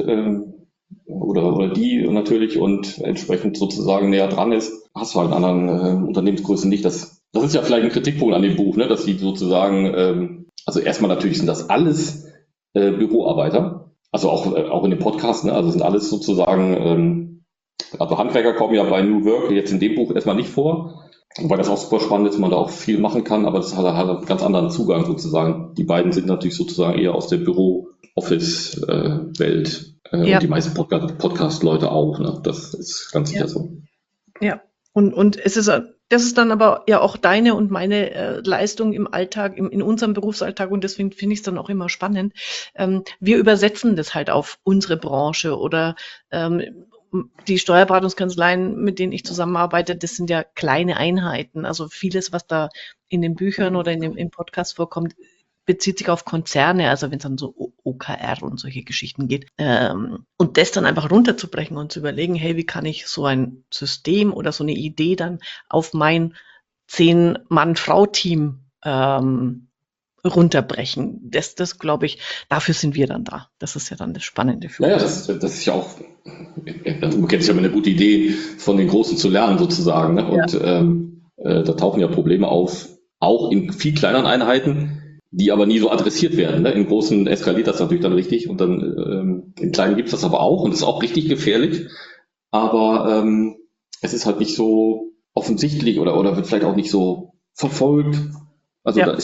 oder die natürlich, und entsprechend sozusagen näher dran ist. Hast du halt in anderen Unternehmensgrößen nicht. Das ist ja vielleicht ein Kritikpunkt an dem Buch, ne, dass die sozusagen, also erstmal natürlich sind das alles Büroarbeiter, also auch in dem Podcast, ne, also sind alles sozusagen, also Handwerker kommen ja bei New Work jetzt in dem Buch erstmal nicht vor, Wobei das auch super spannend ist, man da auch viel machen kann, aber das hat einen ganz anderen Zugang sozusagen. Die beiden sind natürlich sozusagen eher aus der Büro-Office-Welt und Ja, die meisten Podcast-Leute auch. Ne? Das ist ganz ja, sicher so. ja. Und das ist dann aber ja auch deine und meine Leistung im Alltag, in unserem Berufsalltag und deswegen finde ich es dann auch immer spannend. Wir übersetzen das halt auf unsere Branche oder die Steuerberatungskanzleien, mit denen ich zusammenarbeite, das sind ja kleine Einheiten. Also vieles, was da in den Büchern oder im Podcast vorkommt, bezieht sich auf Konzerne, also wenn es dann so OKR und solche Geschichten geht. Und das dann einfach runterzubrechen und zu überlegen, hey, wie kann ich so ein System oder so eine Idee dann auf mein 10-Mann-Frau-Team runterbrechen. Das glaube ich, dafür sind wir dann da. Das ist ja dann das Spannende für Naja, uns. das ist ja auch, umgekehrt ist ja immer eine gute Idee, von den Großen zu lernen sozusagen. Ne? Ja, Und da tauchen ja Probleme auf, auch in viel kleineren Einheiten, die aber nie so adressiert werden. Ne? In großen eskaliert das natürlich dann richtig und dann in kleinen gibt es das aber auch und das ist auch richtig gefährlich. Aber es ist halt nicht so offensichtlich oder wird vielleicht auch nicht so verfolgt. Also ja,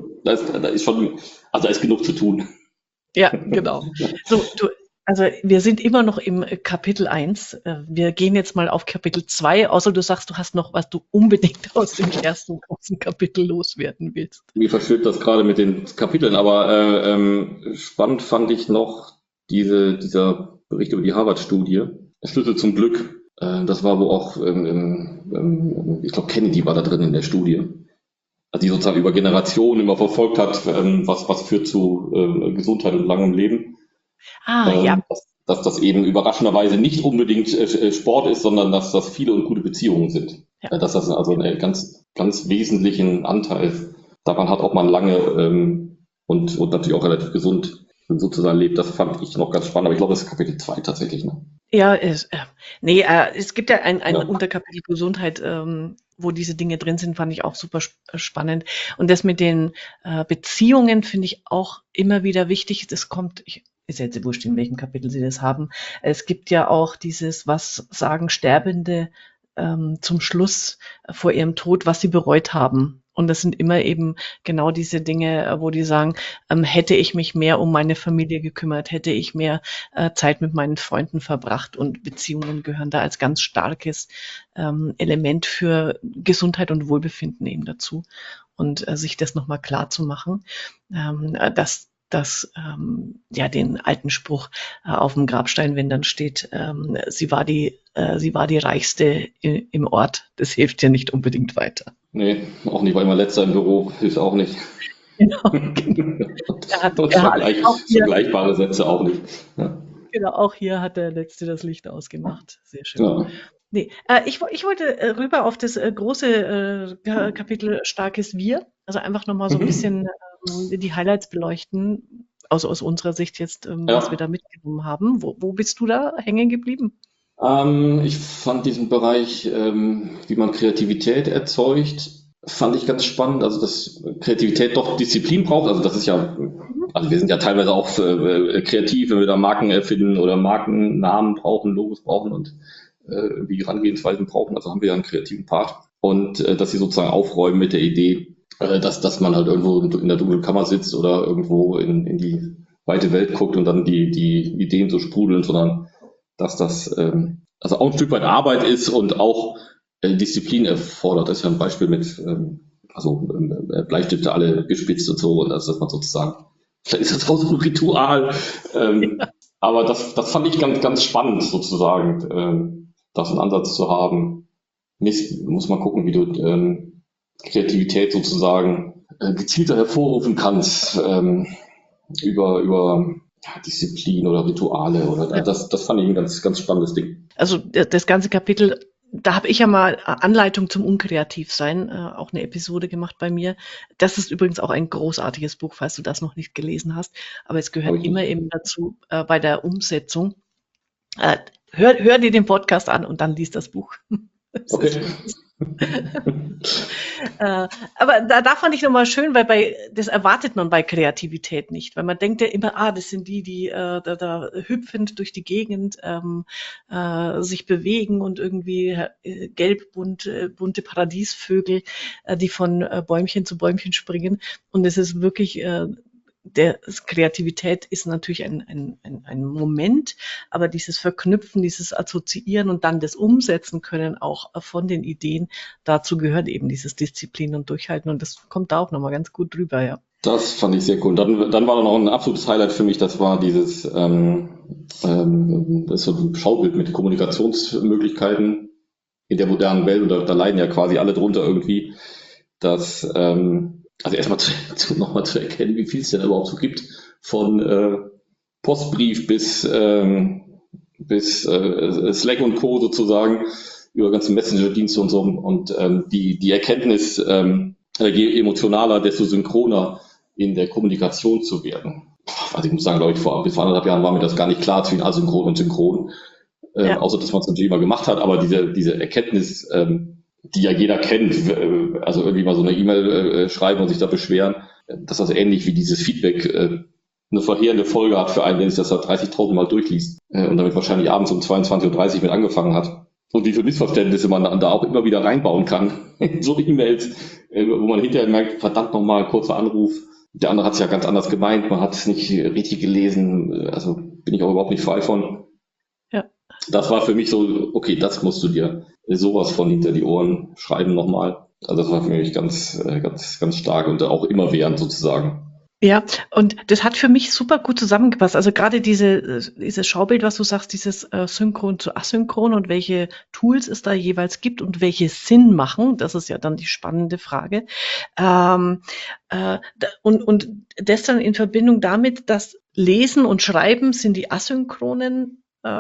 da ist genug zu tun. ja, genau. So, also wir sind immer noch im Kapitel 1. Wir gehen jetzt mal auf Kapitel 2, außer du sagst, du hast noch was du unbedingt aus dem ersten großen Kapitel loswerden willst. Mir verschwimmt das gerade mit den Kapiteln, aber spannend fand ich noch dieser Bericht über die Harvard-Studie. Schlüssel zum Glück. Das war, wo auch, ich glaube, Kennedy war da drin in der Studie. Also die sozusagen über Generationen immer verfolgt hat, was führt zu Gesundheit und langem Leben. Ah, ja, Dass das eben überraschenderweise nicht unbedingt Sport ist, sondern dass das viele und gute Beziehungen sind. ja. Dass das also einen ganz wesentlichen Anteil daran hat, ob man lange und natürlich auch relativ gesund sozusagen lebt. Das fand ich noch ganz spannend, aber ich glaube, das ist Kapitel 2 tatsächlich. Ne? Ja, nee, es gibt ja ein Ja. Unterkapitel Gesundheit, wo diese Dinge drin sind, fand ich auch super spannend. Und das mit den Beziehungen finde ich auch immer wieder wichtig. Das kommt, ist ja jetzt wurscht, in welchem Kapitel Sie das haben. Es gibt ja auch dieses, was sagen Sterbende zum Schluss vor ihrem Tod, was sie bereut haben. Und das sind immer eben genau diese Dinge, wo die sagen, hätte ich mich mehr um meine Familie gekümmert, hätte ich mehr Zeit mit meinen Freunden verbracht und Beziehungen gehören da als ganz starkes Element für Gesundheit und Wohlbefinden eben dazu. Und sich das nochmal klar zu machen, dass ja den alten Spruch auf dem Grabstein, wenn dann steht, sie war die Reichste im Ort, das hilft ja nicht unbedingt weiter. Nee, auch nicht, weil immer letzter im Büro hilft auch nicht. Genau, genau. Und vergleichbare Sätze auch nicht. Ja. Genau, auch hier hat der Letzte das Licht ausgemacht. Sehr schön. Ja. Nee, ich wollte rüber auf das große Kapitel Starkes Wir. Also einfach nochmal so ein bisschen die Highlights beleuchten, aus unserer Sicht jetzt, was wir Ja. da mitgenommen haben. Wo bist du da hängen geblieben? Ich fand diesen Bereich, wie man Kreativität erzeugt, fand ich ganz spannend. Also, dass Kreativität doch Disziplin braucht. Also, das ist ja, Mhm. also wir sind ja teilweise auch kreativ, wenn wir da Marken erfinden oder Markennamen brauchen, Logos brauchen und wie Herangehensweisen brauchen. Also haben wir ja einen kreativen Part. Und dass sie sozusagen aufräumen mit der Idee, dass man halt irgendwo in der dunklen Kammer sitzt oder irgendwo in die weite Welt guckt und dann die Ideen so sprudeln, sondern dass das also auch ein Stück weit Arbeit ist und auch Disziplin erfordert. Das ist ja ein Beispiel mit Bleistifte alle gespitzt und so, und also, dass man sozusagen, vielleicht ist das auch so ein Ritual, aber das fand ich ganz spannend sozusagen, das einen Ansatz zu haben. Muss man gucken, wie du Kreativität sozusagen gezielter hervorrufen kannst über Disziplin oder Rituale oder Ja. das fand ich ein ganz spannendes Ding. Also das ganze Kapitel, da habe ich ja mal Anleitung zum Unkreativsein, auch eine Episode gemacht bei mir. Das ist übrigens auch ein großartiges Buch, falls du das noch nicht gelesen hast. Aber es Habe gehört ich immer nicht. eben dazu, bei der Umsetzung. Hör dir den Podcast an und dann lies das Buch. Das Okay. ist Aber da fand ich nochmal schön, weil das erwartet man bei Kreativität nicht, weil man denkt ja immer, das sind die da hüpfend durch die Gegend sich bewegen und irgendwie bunte Paradiesvögel, die von Bäumchen zu Bäumchen springen. Und es ist wirklich Kreativität ist natürlich ein Moment, aber dieses Verknüpfen, dieses Assoziieren und dann das Umsetzen können auch von den Ideen, dazu gehört eben dieses Disziplin und Durchhalten und das kommt da auch nochmal ganz gut drüber, ja. Das fand ich sehr cool. Dann war da noch ein absolutes Highlight für mich, das war das ist so ein Schaubild mit Kommunikationsmöglichkeiten in der modernen Welt und da leiden ja quasi alle drunter irgendwie, dass, also erstmal nochmal zu erkennen, wie viel es denn überhaupt so gibt, von Postbrief bis Slack und Co. sozusagen, über ganze Messenger-Dienste und so. Und die Erkenntnis, je emotionaler, desto synchroner in der Kommunikation zu werden. Also ich muss sagen, glaube ich, vor 1,5 Jahren war mir das gar nicht klar zwischen asynchron und synchron, außer dass man es natürlich immer gemacht hat, aber diese Erkenntnis, die ja jeder kennt, also irgendwie mal so eine E-Mail schreiben und sich da beschweren, dass das ähnlich wie dieses Feedback eine verheerende Folge hat für einen, der sich das da 30.000 Mal durchliest und damit wahrscheinlich abends um 22:30 Uhr mit angefangen hat. Und wie viele Missverständnisse man da auch immer wieder reinbauen kann in so E-Mails, wo man hinterher merkt, verdammt nochmal, kurzer Anruf, der andere hat es ja ganz anders gemeint, man hat es nicht richtig gelesen, also bin ich auch überhaupt nicht frei von. Ja. Das war für mich so, okay, das musst du dir sowas von hinter die Ohren schreiben nochmal. Also das war für mich ganz, ganz, ganz stark und auch immerwährend sozusagen. Ja, und das hat für mich super gut zusammengepasst. Also gerade dieses Schaubild, was du sagst, dieses Synchron zu Asynchron und welche Tools es da jeweils gibt und welche Sinn machen, das ist ja dann die spannende Frage. Und das dann in Verbindung damit, dass Lesen und Schreiben sind die asynchronen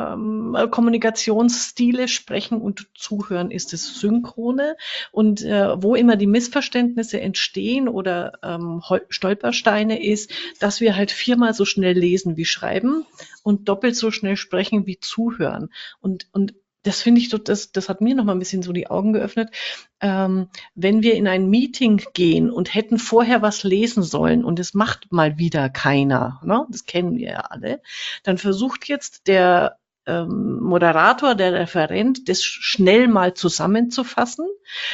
Kommunikationsstile, Sprechen und Zuhören ist das Synchrone. Und wo immer die Missverständnisse entstehen oder Stolpersteine ist, dass wir halt 4-mal so schnell lesen wie schreiben und doppelt so schnell sprechen wie zuhören. Und das finde ich, das hat mir noch mal ein bisschen so die Augen geöffnet. Wenn wir in ein Meeting gehen und hätten vorher was lesen sollen und es macht mal wieder keiner, ne? Das kennen wir ja alle, dann versucht jetzt der Moderator, der Referent, das schnell mal zusammenzufassen.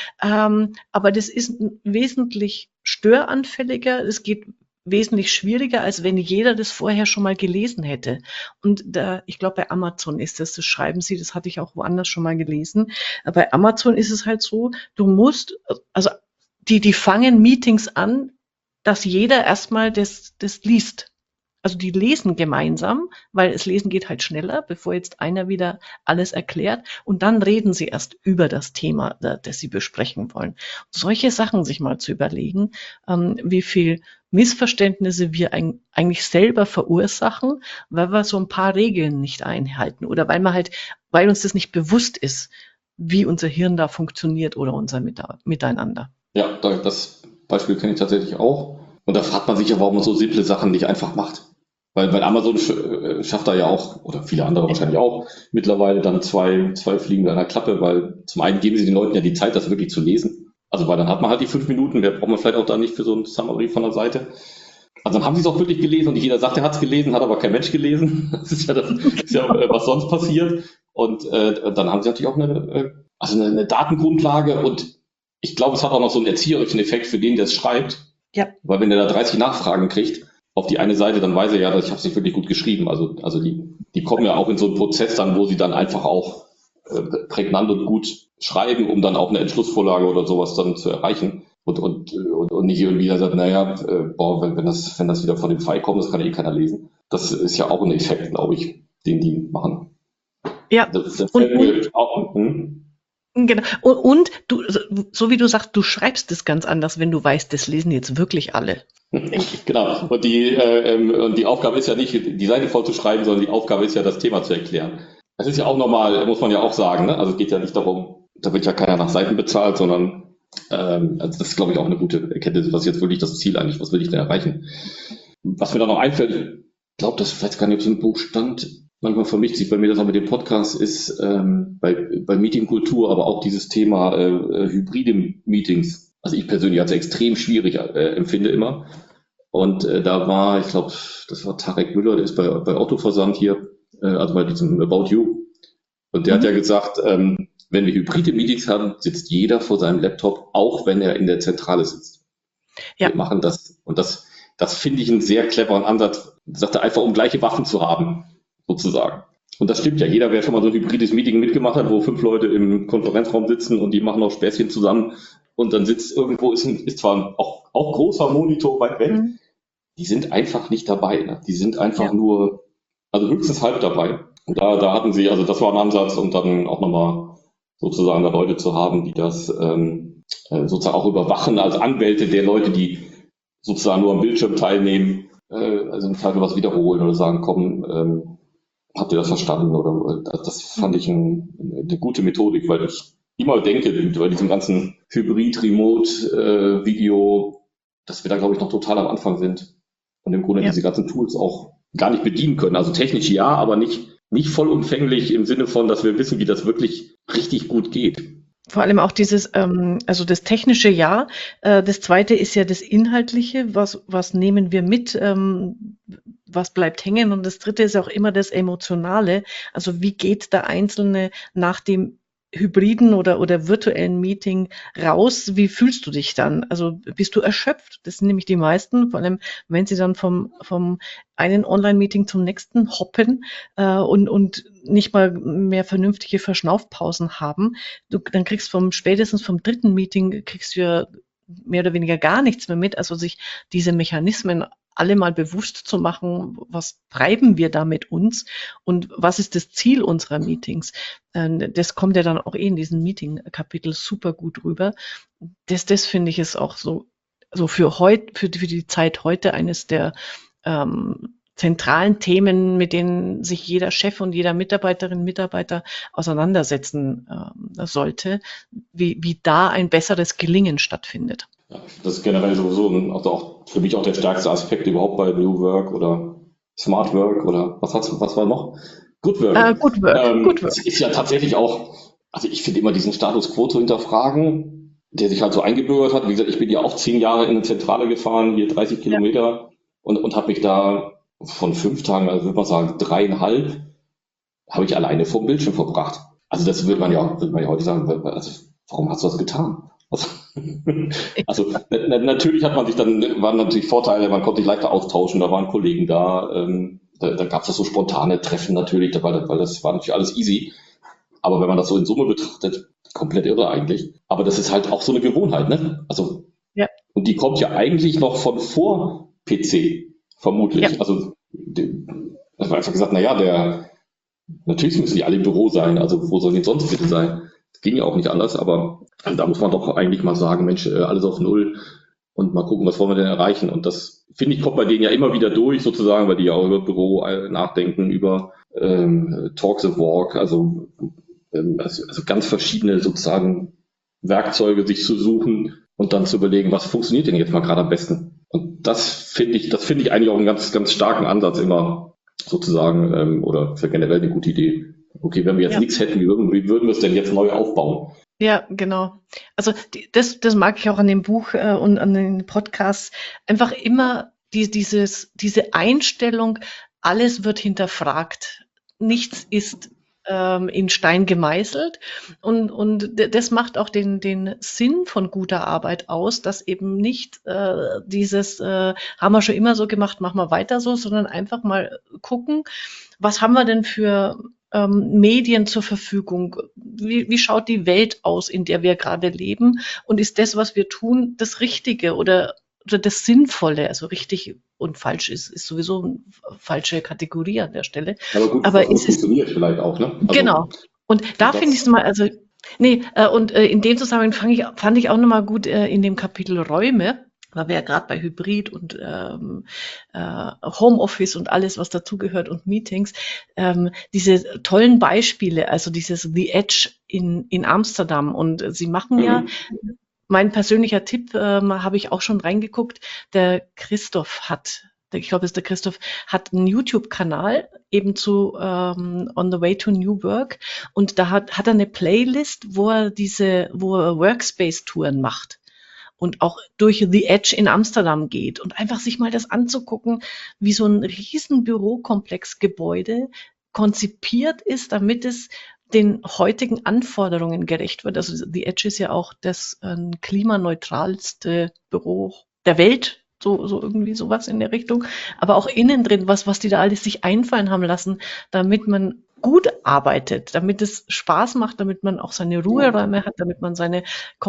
Aber das ist wesentlich störanfälliger. Es geht wesentlich schwieriger, als wenn jeder das vorher schon mal gelesen hätte. Und ich glaube, bei Amazon ist das schreiben sie, das hatte ich auch woanders schon mal gelesen. Bei Amazon ist es halt so, du musst, also die fangen Meetings an, dass jeder erstmal das liest. Also die lesen gemeinsam, weil das Lesen geht halt schneller, bevor jetzt einer wieder alles erklärt. Und dann reden sie erst über das Thema, das sie besprechen wollen. Solche Sachen sich mal zu überlegen, wie viel Missverständnisse wir eigentlich selber verursachen, weil wir so ein paar Regeln nicht einhalten oder weil uns das nicht bewusst ist, wie unser Hirn da funktioniert oder unser Miteinander. Ja, das Beispiel kenne ich tatsächlich auch. Und da fragt man sich ja, warum man so simple Sachen nicht einfach macht. Weil Amazon schafft da ja auch, oder viele andere wahrscheinlich auch, mittlerweile dann zwei Fliegen mit einer Klappe, weil zum einen geben sie den Leuten ja die Zeit, das wirklich zu lesen. Also weil dann hat man halt die 5 Minuten, mehr braucht man vielleicht auch da nicht für so ein Summary von der Seite. Also dann haben sie es auch wirklich gelesen und nicht jeder sagt, er hat es gelesen, hat aber kein Mensch gelesen. Das ist ja was sonst passiert. Und dann haben sie natürlich auch eine Datengrundlage und ich glaube, es hat auch noch so einen erzieherischen Effekt für den, der es schreibt. Ja. Weil wenn er da 30 Nachfragen kriegt auf die eine Seite, dann weiß er ja, dass ich habe es nicht wirklich gut geschrieben. Also die kommen ja auch in so einen Prozess dann, wo sie dann einfach auch prägnant und gut schreiben, um dann auch eine Entschlussvorlage oder sowas dann zu erreichen. Und nicht irgendwie sagt, naja, wenn das wieder von dem Pfeil kommt, das kann eh keiner lesen. Das ist ja auch ein Effekt, glaube ich, den die machen. Ja. Das fällt mir auch. Genau. Und du, so wie du sagst, du schreibst es ganz anders, wenn du weißt, das lesen jetzt wirklich alle. Genau. Und die Aufgabe ist ja nicht, die Seite voll zu schreiben, sondern die Aufgabe ist ja, das Thema zu erklären. Das ist ja auch normal, muss man ja auch sagen. Ne? Also es geht ja nicht darum, da wird ja keiner nach Seiten bezahlt, sondern also das ist, glaube ich, auch eine gute Erkenntnis. Was ist jetzt wirklich das Ziel eigentlich? Was will ich denn erreichen? Was mir da noch einfällt, ich glaube, das weiß gar nicht, ob es im Buch stand. Manchmal vermischt sich bei mir das auch mit dem Podcast, ist bei Meetingkultur, aber auch dieses Thema hybride Meetings. also ich persönlich als extrem schwierig empfinde immer. Und da war, ich glaube, das war Tarek Müller, der ist bei Otto Versand hier, also bei diesem About You. Und der hat ja Mhm. gesagt, wenn wir hybride Meetings haben, sitzt jeder vor seinem Laptop, auch wenn er in der Zentrale sitzt. Wir Ja, machen das. Und das finde ich einen sehr cleveren Ansatz. Sagt er einfach, um gleiche Waffen zu haben, sozusagen. Und das stimmt ja. Jeder, wer schon mal so ein hybrides Meeting mitgemacht hat, wo 5 Leute im Konferenzraum sitzen und die machen auch Späßchen zusammen und dann sitzt irgendwo, ist zwar auch großer Monitor weit weg, mhm. die sind einfach nicht dabei. Ne? Die sind Ja, einfach nur, also höchstens halb dabei. Und da hatten sie, also das war ein Ansatz und dann auch nochmal sozusagen da Leute zu haben, die das sozusagen auch überwachen als Anwälte der Leute, die sozusagen nur am Bildschirm teilnehmen, also im Fall was wiederholen oder sagen, komm, habt ihr das verstanden? Oder das fand ich eine gute Methodik, weil ich immer denke, bei diesem ganzen Hybrid-Remote-Video, dass wir da, glaube ich, noch total am Anfang sind und im Grunde ja. diese ganzen Tools auch gar nicht bedienen können. Also technisch ja, aber nicht vollumfänglich im Sinne von, dass wir wissen, wie das wirklich richtig gut geht. Vor allem auch dieses, also das technische Ja. Das zweite ist ja das Inhaltliche. Was nehmen wir mit? Was bleibt hängen? Und das dritte ist auch immer das Emotionale. Also wie geht der Einzelne nach dem hybriden oder virtuellen Meeting raus? Wie fühlst du dich dann? Also bist du erschöpft? Das sind nämlich die meisten, vor allem wenn sie dann vom einen Online-Meeting zum nächsten hoppen und nicht mal mehr vernünftige Verschnaufpausen haben. Dann kriegst spätestens vom dritten Meeting kriegst du ja mehr oder weniger gar nichts mehr mit. Also sich diese Mechanismen alle mal bewusst zu machen, was treiben wir da mit uns und was ist das Ziel unserer Meetings. Das kommt ja dann auch in diesem Meeting-Kapitel super gut rüber. Das finde ich ist auch so für heute, für die Zeit heute eines der zentralen Themen, mit denen sich jeder Chef und jeder Mitarbeiterin, Mitarbeiter auseinandersetzen sollte, wie da ein besseres Gelingen stattfindet. Ja, das ist generell sowieso also auch für mich auch der stärkste Aspekt überhaupt bei New Work oder Smart Work oder was war noch? Good Work. Good work, good Es work. ist ja tatsächlich auch, also ich finde immer diesen Status quo zu hinterfragen, der sich halt so eingebürgert hat. Wie gesagt, ich bin ja auch 10 Jahre in eine Zentrale gefahren, hier 30 Ja, Kilometer und habe mich da von 5 Tagen, also würde man sagen 3,5, habe ich alleine vor dem Bildschirm verbracht. Also das würde man ja heute sagen, also warum hast du das getan? Also, also natürlich hat man sich dann, waren natürlich Vorteile, man konnte sich leichter austauschen, da waren Kollegen da, da gab es so spontane Treffen natürlich, weil das war natürlich alles easy. Aber wenn man das so in Summe betrachtet, komplett irre eigentlich. Aber das ist halt auch so eine Gewohnheit, ne? Also, ja, und die kommt ja eigentlich noch von vor PC, ja, vermutlich. Also, das war einfach gesagt, naja, natürlich müssen die alle im Büro sein, also wo sollen die sonst bitte sein? Das ging ja auch nicht anders, aber also da muss man doch eigentlich mal sagen, Mensch, alles auf Null und mal gucken, was wollen wir denn erreichen? Und das, finde ich, kommt bei denen ja immer wieder durch, sozusagen, weil die ja auch über Büro nachdenken, über Talk the Walk, also ganz verschiedene sozusagen Werkzeuge sich zu suchen und dann zu überlegen, was funktioniert denn jetzt mal gerade am besten? Und das finde ich eigentlich auch einen ganz, ganz starken Ansatz immer sozusagen, oder für generell eine gute Idee. Okay, wenn wir jetzt ja. nichts hätten, wie würden wir es denn jetzt neu aufbauen? Ja, genau. Also das mag ich auch an dem Buch und an den Podcasts. Einfach immer diese Einstellung, alles wird hinterfragt. Nichts ist in Stein gemeißelt. Und das macht auch den Sinn von guter Arbeit aus, dass eben nicht haben wir schon immer so gemacht, machen wir weiter so, sondern einfach mal gucken, was haben wir denn für Medien zur Verfügung? Wie schaut die Welt aus, in der wir gerade leben? Und ist das, was wir tun, das Richtige oder das Sinnvolle? Also richtig und falsch ist sowieso eine falsche Kategorie an der Stelle. Aber gut, was Aber gut es ist funktioniert vielleicht auch, ne? Also genau. Und da finde ich es das, mal, also nee, in dem Zusammenhang fand ich auch nochmal gut in dem Kapitel Räume, weil wir ja gerade bei Hybrid und Homeoffice und alles, was dazugehört und Meetings, diese tollen Beispiele, also dieses The Edge in Amsterdam. Und sie machen ja, mhm. mein persönlicher Tipp, habe ich auch schon reingeguckt, ich glaube, es ist der Christoph, hat einen YouTube-Kanal eben zu On the Way to New Work und da hat er eine Playlist, wo er Workspace-Touren macht. und auch durch The Edge in Amsterdam geht und einfach sich mal das anzugucken, wie so ein riesen Bürokomplexgebäude konzipiert ist, damit es den heutigen Anforderungen gerecht wird. Also The Edge ist ja auch das klimaneutralste Büro der Welt, so irgendwie sowas in der Richtung. Aber auch innen drin, was die da alles sich einfallen haben lassen, damit man gut arbeitet, damit es Spaß macht, damit man auch seine Ruheräume hat, damit man seine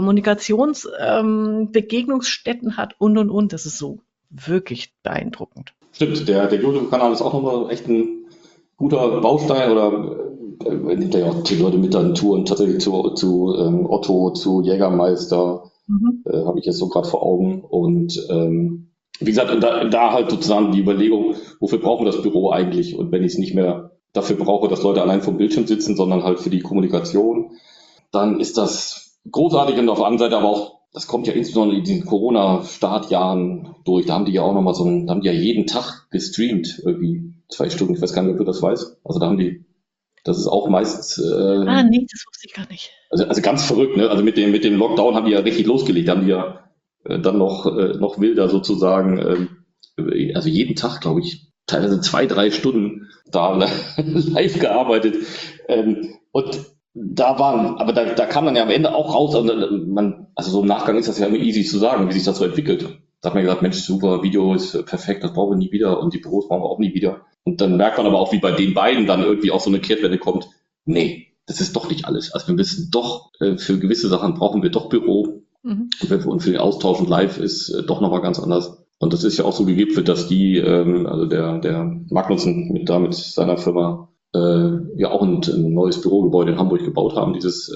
Begegnungsstätten hat und. Das ist so wirklich beeindruckend. Stimmt, der YouTube-Kanal ist auch nochmal echt ein guter Baustein oder nimmt ja auch die Leute mit an Touren tatsächlich zu Otto, zu Jägermeister, habe ich jetzt so gerade vor Augen. Und wie gesagt, da halt sozusagen die Überlegung, wofür brauchen wir das Büro eigentlich? Und wenn ich es nicht mehr dafür brauche, dass Leute allein vom Bildschirm sitzen, sondern halt für die Kommunikation, dann ist das großartig und auf der anderen Seite aber auch, das kommt ja insbesondere in diesen Corona-Startjahren durch, da haben die ja auch nochmal da haben die ja jeden Tag gestreamt, irgendwie 2 Stunden, ich weiß gar nicht, ob du das weißt. Also da haben die, das ist auch meistens, Nee, das wusste ich gar nicht. also ganz verrückt, ne? Also mit dem Lockdown haben die ja richtig losgelegt, da haben die ja dann noch wilder sozusagen, also jeden Tag, glaube ich, teilweise 2, 3 Stunden da live gearbeitet. Und aber da kam dann ja am Ende auch raus, also so im Nachgang ist das ja immer easy zu sagen, wie sich das so entwickelt. Da hat man gesagt, Mensch, super, Video ist perfekt, das brauchen wir nie wieder und die Büros brauchen wir auch nie wieder. Und dann merkt man aber auch, wie bei den beiden dann irgendwie auch so eine Kehrtwende kommt. Nee, das ist doch nicht alles. Also wir müssen doch, für gewisse Sachen brauchen wir doch Büro. Und für den Austausch und live ist doch nochmal ganz anders. Und das ist ja auch so gegipfelt, dass die, also der Magnussen mit seiner Firma ja auch ein neues Bürogebäude in Hamburg gebaut haben, dieses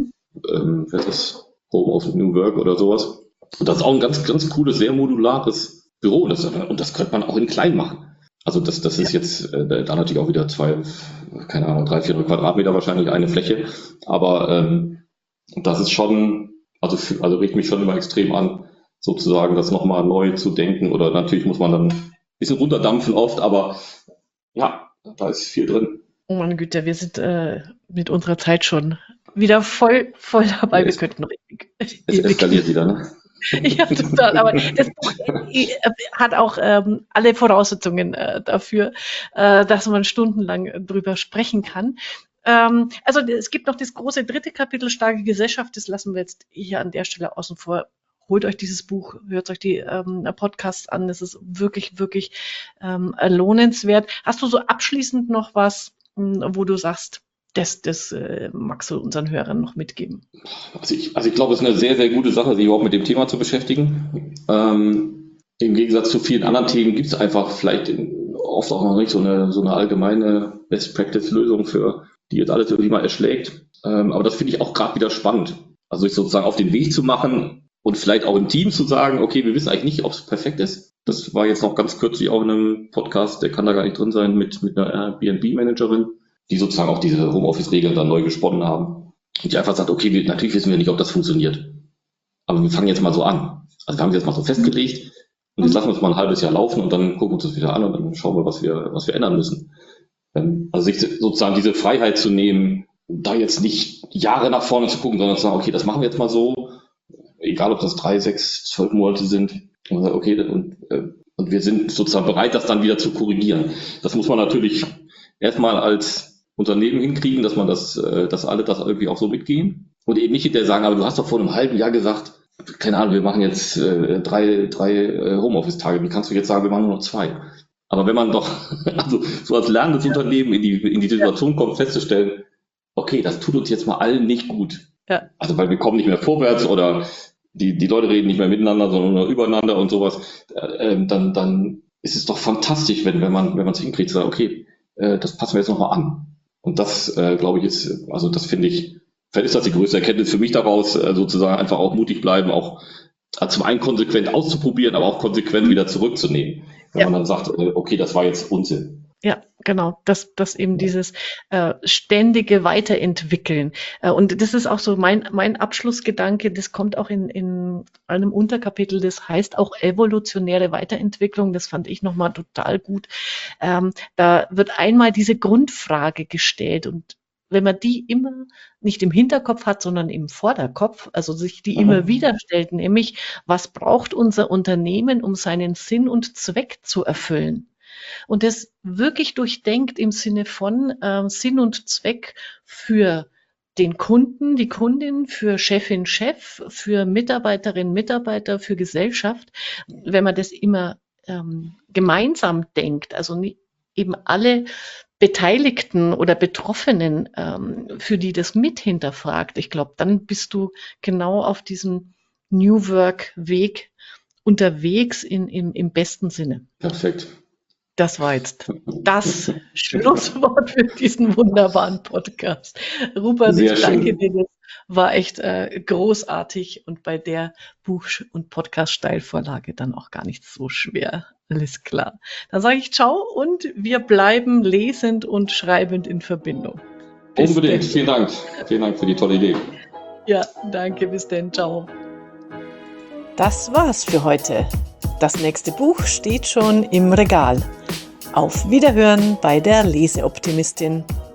das Home of New Work oder sowas. Und das ist auch ein ganz, ganz cooles, sehr modulares Büro. Und das könnte man auch in klein machen. Also das ist jetzt da natürlich auch wieder 300, 400 Quadratmeter wahrscheinlich eine Fläche. Aber das ist schon, also regt mich schon immer extrem an, sozusagen das nochmal neu zu denken. Oder natürlich muss man dann ein bisschen runterdampfen oft, aber ja, da ist viel drin. Oh meine Güte, wir sind mit unserer Zeit schon wieder voll dabei. Wir könnten noch es eskaliert wieder, ne? Ja, total. Aber das Buch hat auch alle Voraussetzungen dafür, dass man stundenlang drüber sprechen kann. Also es gibt noch das große 3. Kapitel, Starke Gesellschaft. Das lassen wir jetzt hier an der Stelle außen vor. Holt euch dieses Buch, hört euch die Podcasts an. Das ist wirklich, wirklich lohnenswert. Hast du so abschließend noch was, wo du sagst, das magst du unseren Hörern noch mitgeben? Also ich glaube, es ist eine sehr, sehr gute Sache, sich überhaupt mit dem Thema zu beschäftigen. Im Gegensatz zu vielen anderen Themen gibt es einfach vielleicht oft auch noch nicht so eine allgemeine Best-Practice-Lösung für, die jetzt alles irgendwie mal erschlägt. Aber das finde ich auch gerade wieder spannend. Also sich sozusagen auf den Weg zu machen und vielleicht auch im Team zu sagen, okay, wir wissen eigentlich nicht, ob es perfekt ist. Das war jetzt noch ganz kürzlich auch in einem Podcast, der kann da gar nicht drin sein, mit einer Airbnb-Managerin, die sozusagen auch diese Homeoffice-Regeln dann neu gesponnen haben. Und die einfach sagt, okay, natürlich wissen wir nicht, ob das funktioniert. Aber wir fangen jetzt mal so an. Also wir haben es jetzt mal so festgelegt und jetzt lassen wir es mal ein halbes Jahr laufen und dann gucken wir uns das wieder an und dann schauen wir, was wir ändern müssen. Also sich sozusagen diese Freiheit zu nehmen, da jetzt nicht Jahre nach vorne zu gucken, sondern zu sagen, okay, das machen wir jetzt mal so, egal ob das 3, 6, 12 Monate sind. Und okay, und wir sind sozusagen bereit, das dann wieder zu korrigieren. Das muss man natürlich erstmal als Unternehmen hinkriegen, dass alle das irgendwie auch so mitgehen und eben nicht hinterher sagen, aber du hast doch vor einem halben Jahr gesagt, keine Ahnung, wir machen jetzt 3 Homeoffice-Tage, wie kannst du jetzt sagen, wir machen nur noch 2? Aber wenn man doch, also so als lernendes Unternehmen in die Situation kommt, festzustellen, okay, das tut uns jetzt mal allen nicht gut. Ja. Also weil wir kommen nicht mehr vorwärts oder die Leute reden nicht mehr miteinander, sondern nur übereinander und sowas, dann ist es doch fantastisch, wenn man es hinkriegt, zu sagen, okay, das passen wir jetzt nochmal an. Und das, glaube ich, das finde ich, vielleicht ist das die größte Erkenntnis für mich daraus, sozusagen einfach auch mutig bleiben, auch zum einen konsequent auszuprobieren, aber auch konsequent wieder zurückzunehmen. Wenn man dann sagt, okay, das war jetzt Unsinn. Ja, genau, das eben dieses ständige Weiterentwickeln. Und das ist auch so mein Abschlussgedanke, das kommt auch in einem Unterkapitel, das heißt auch evolutionäre Weiterentwicklung, das fand ich nochmal total gut. Da wird einmal diese Grundfrage gestellt und wenn man die immer nicht im Hinterkopf hat, sondern im Vorderkopf, also sich die immer wieder stellt, nämlich, was braucht unser Unternehmen, um seinen Sinn und Zweck zu erfüllen? Und das wirklich durchdenkt im Sinne von Sinn und Zweck für den Kunden, die Kundin, für Chefin, Chef, für Mitarbeiterinnen, Mitarbeiter, für Gesellschaft, wenn man das immer gemeinsam denkt, also eben alle Beteiligten oder Betroffenen, für die das mit hinterfragt, ich glaube, dann bist du genau auf diesem New Work Weg unterwegs im besten Sinne. Perfekt. Das war jetzt das Schlusswort für diesen wunderbaren Podcast. Rupert, Sehr ich danke schön. dir. Das war echt großartig und bei der Buch- und Podcast-Steilvorlage dann auch gar nicht so schwer. Alles klar. Dann sage ich ciao und wir bleiben lesend und schreibend in Verbindung. Bis Unbedingt. denn. Vielen Dank. Vielen Dank für die tolle Idee. Ja, danke. Bis denn. Ciao. Das war's für heute. Das nächste Buch steht schon im Regal. Auf Wiederhören bei der Leseoptimistin.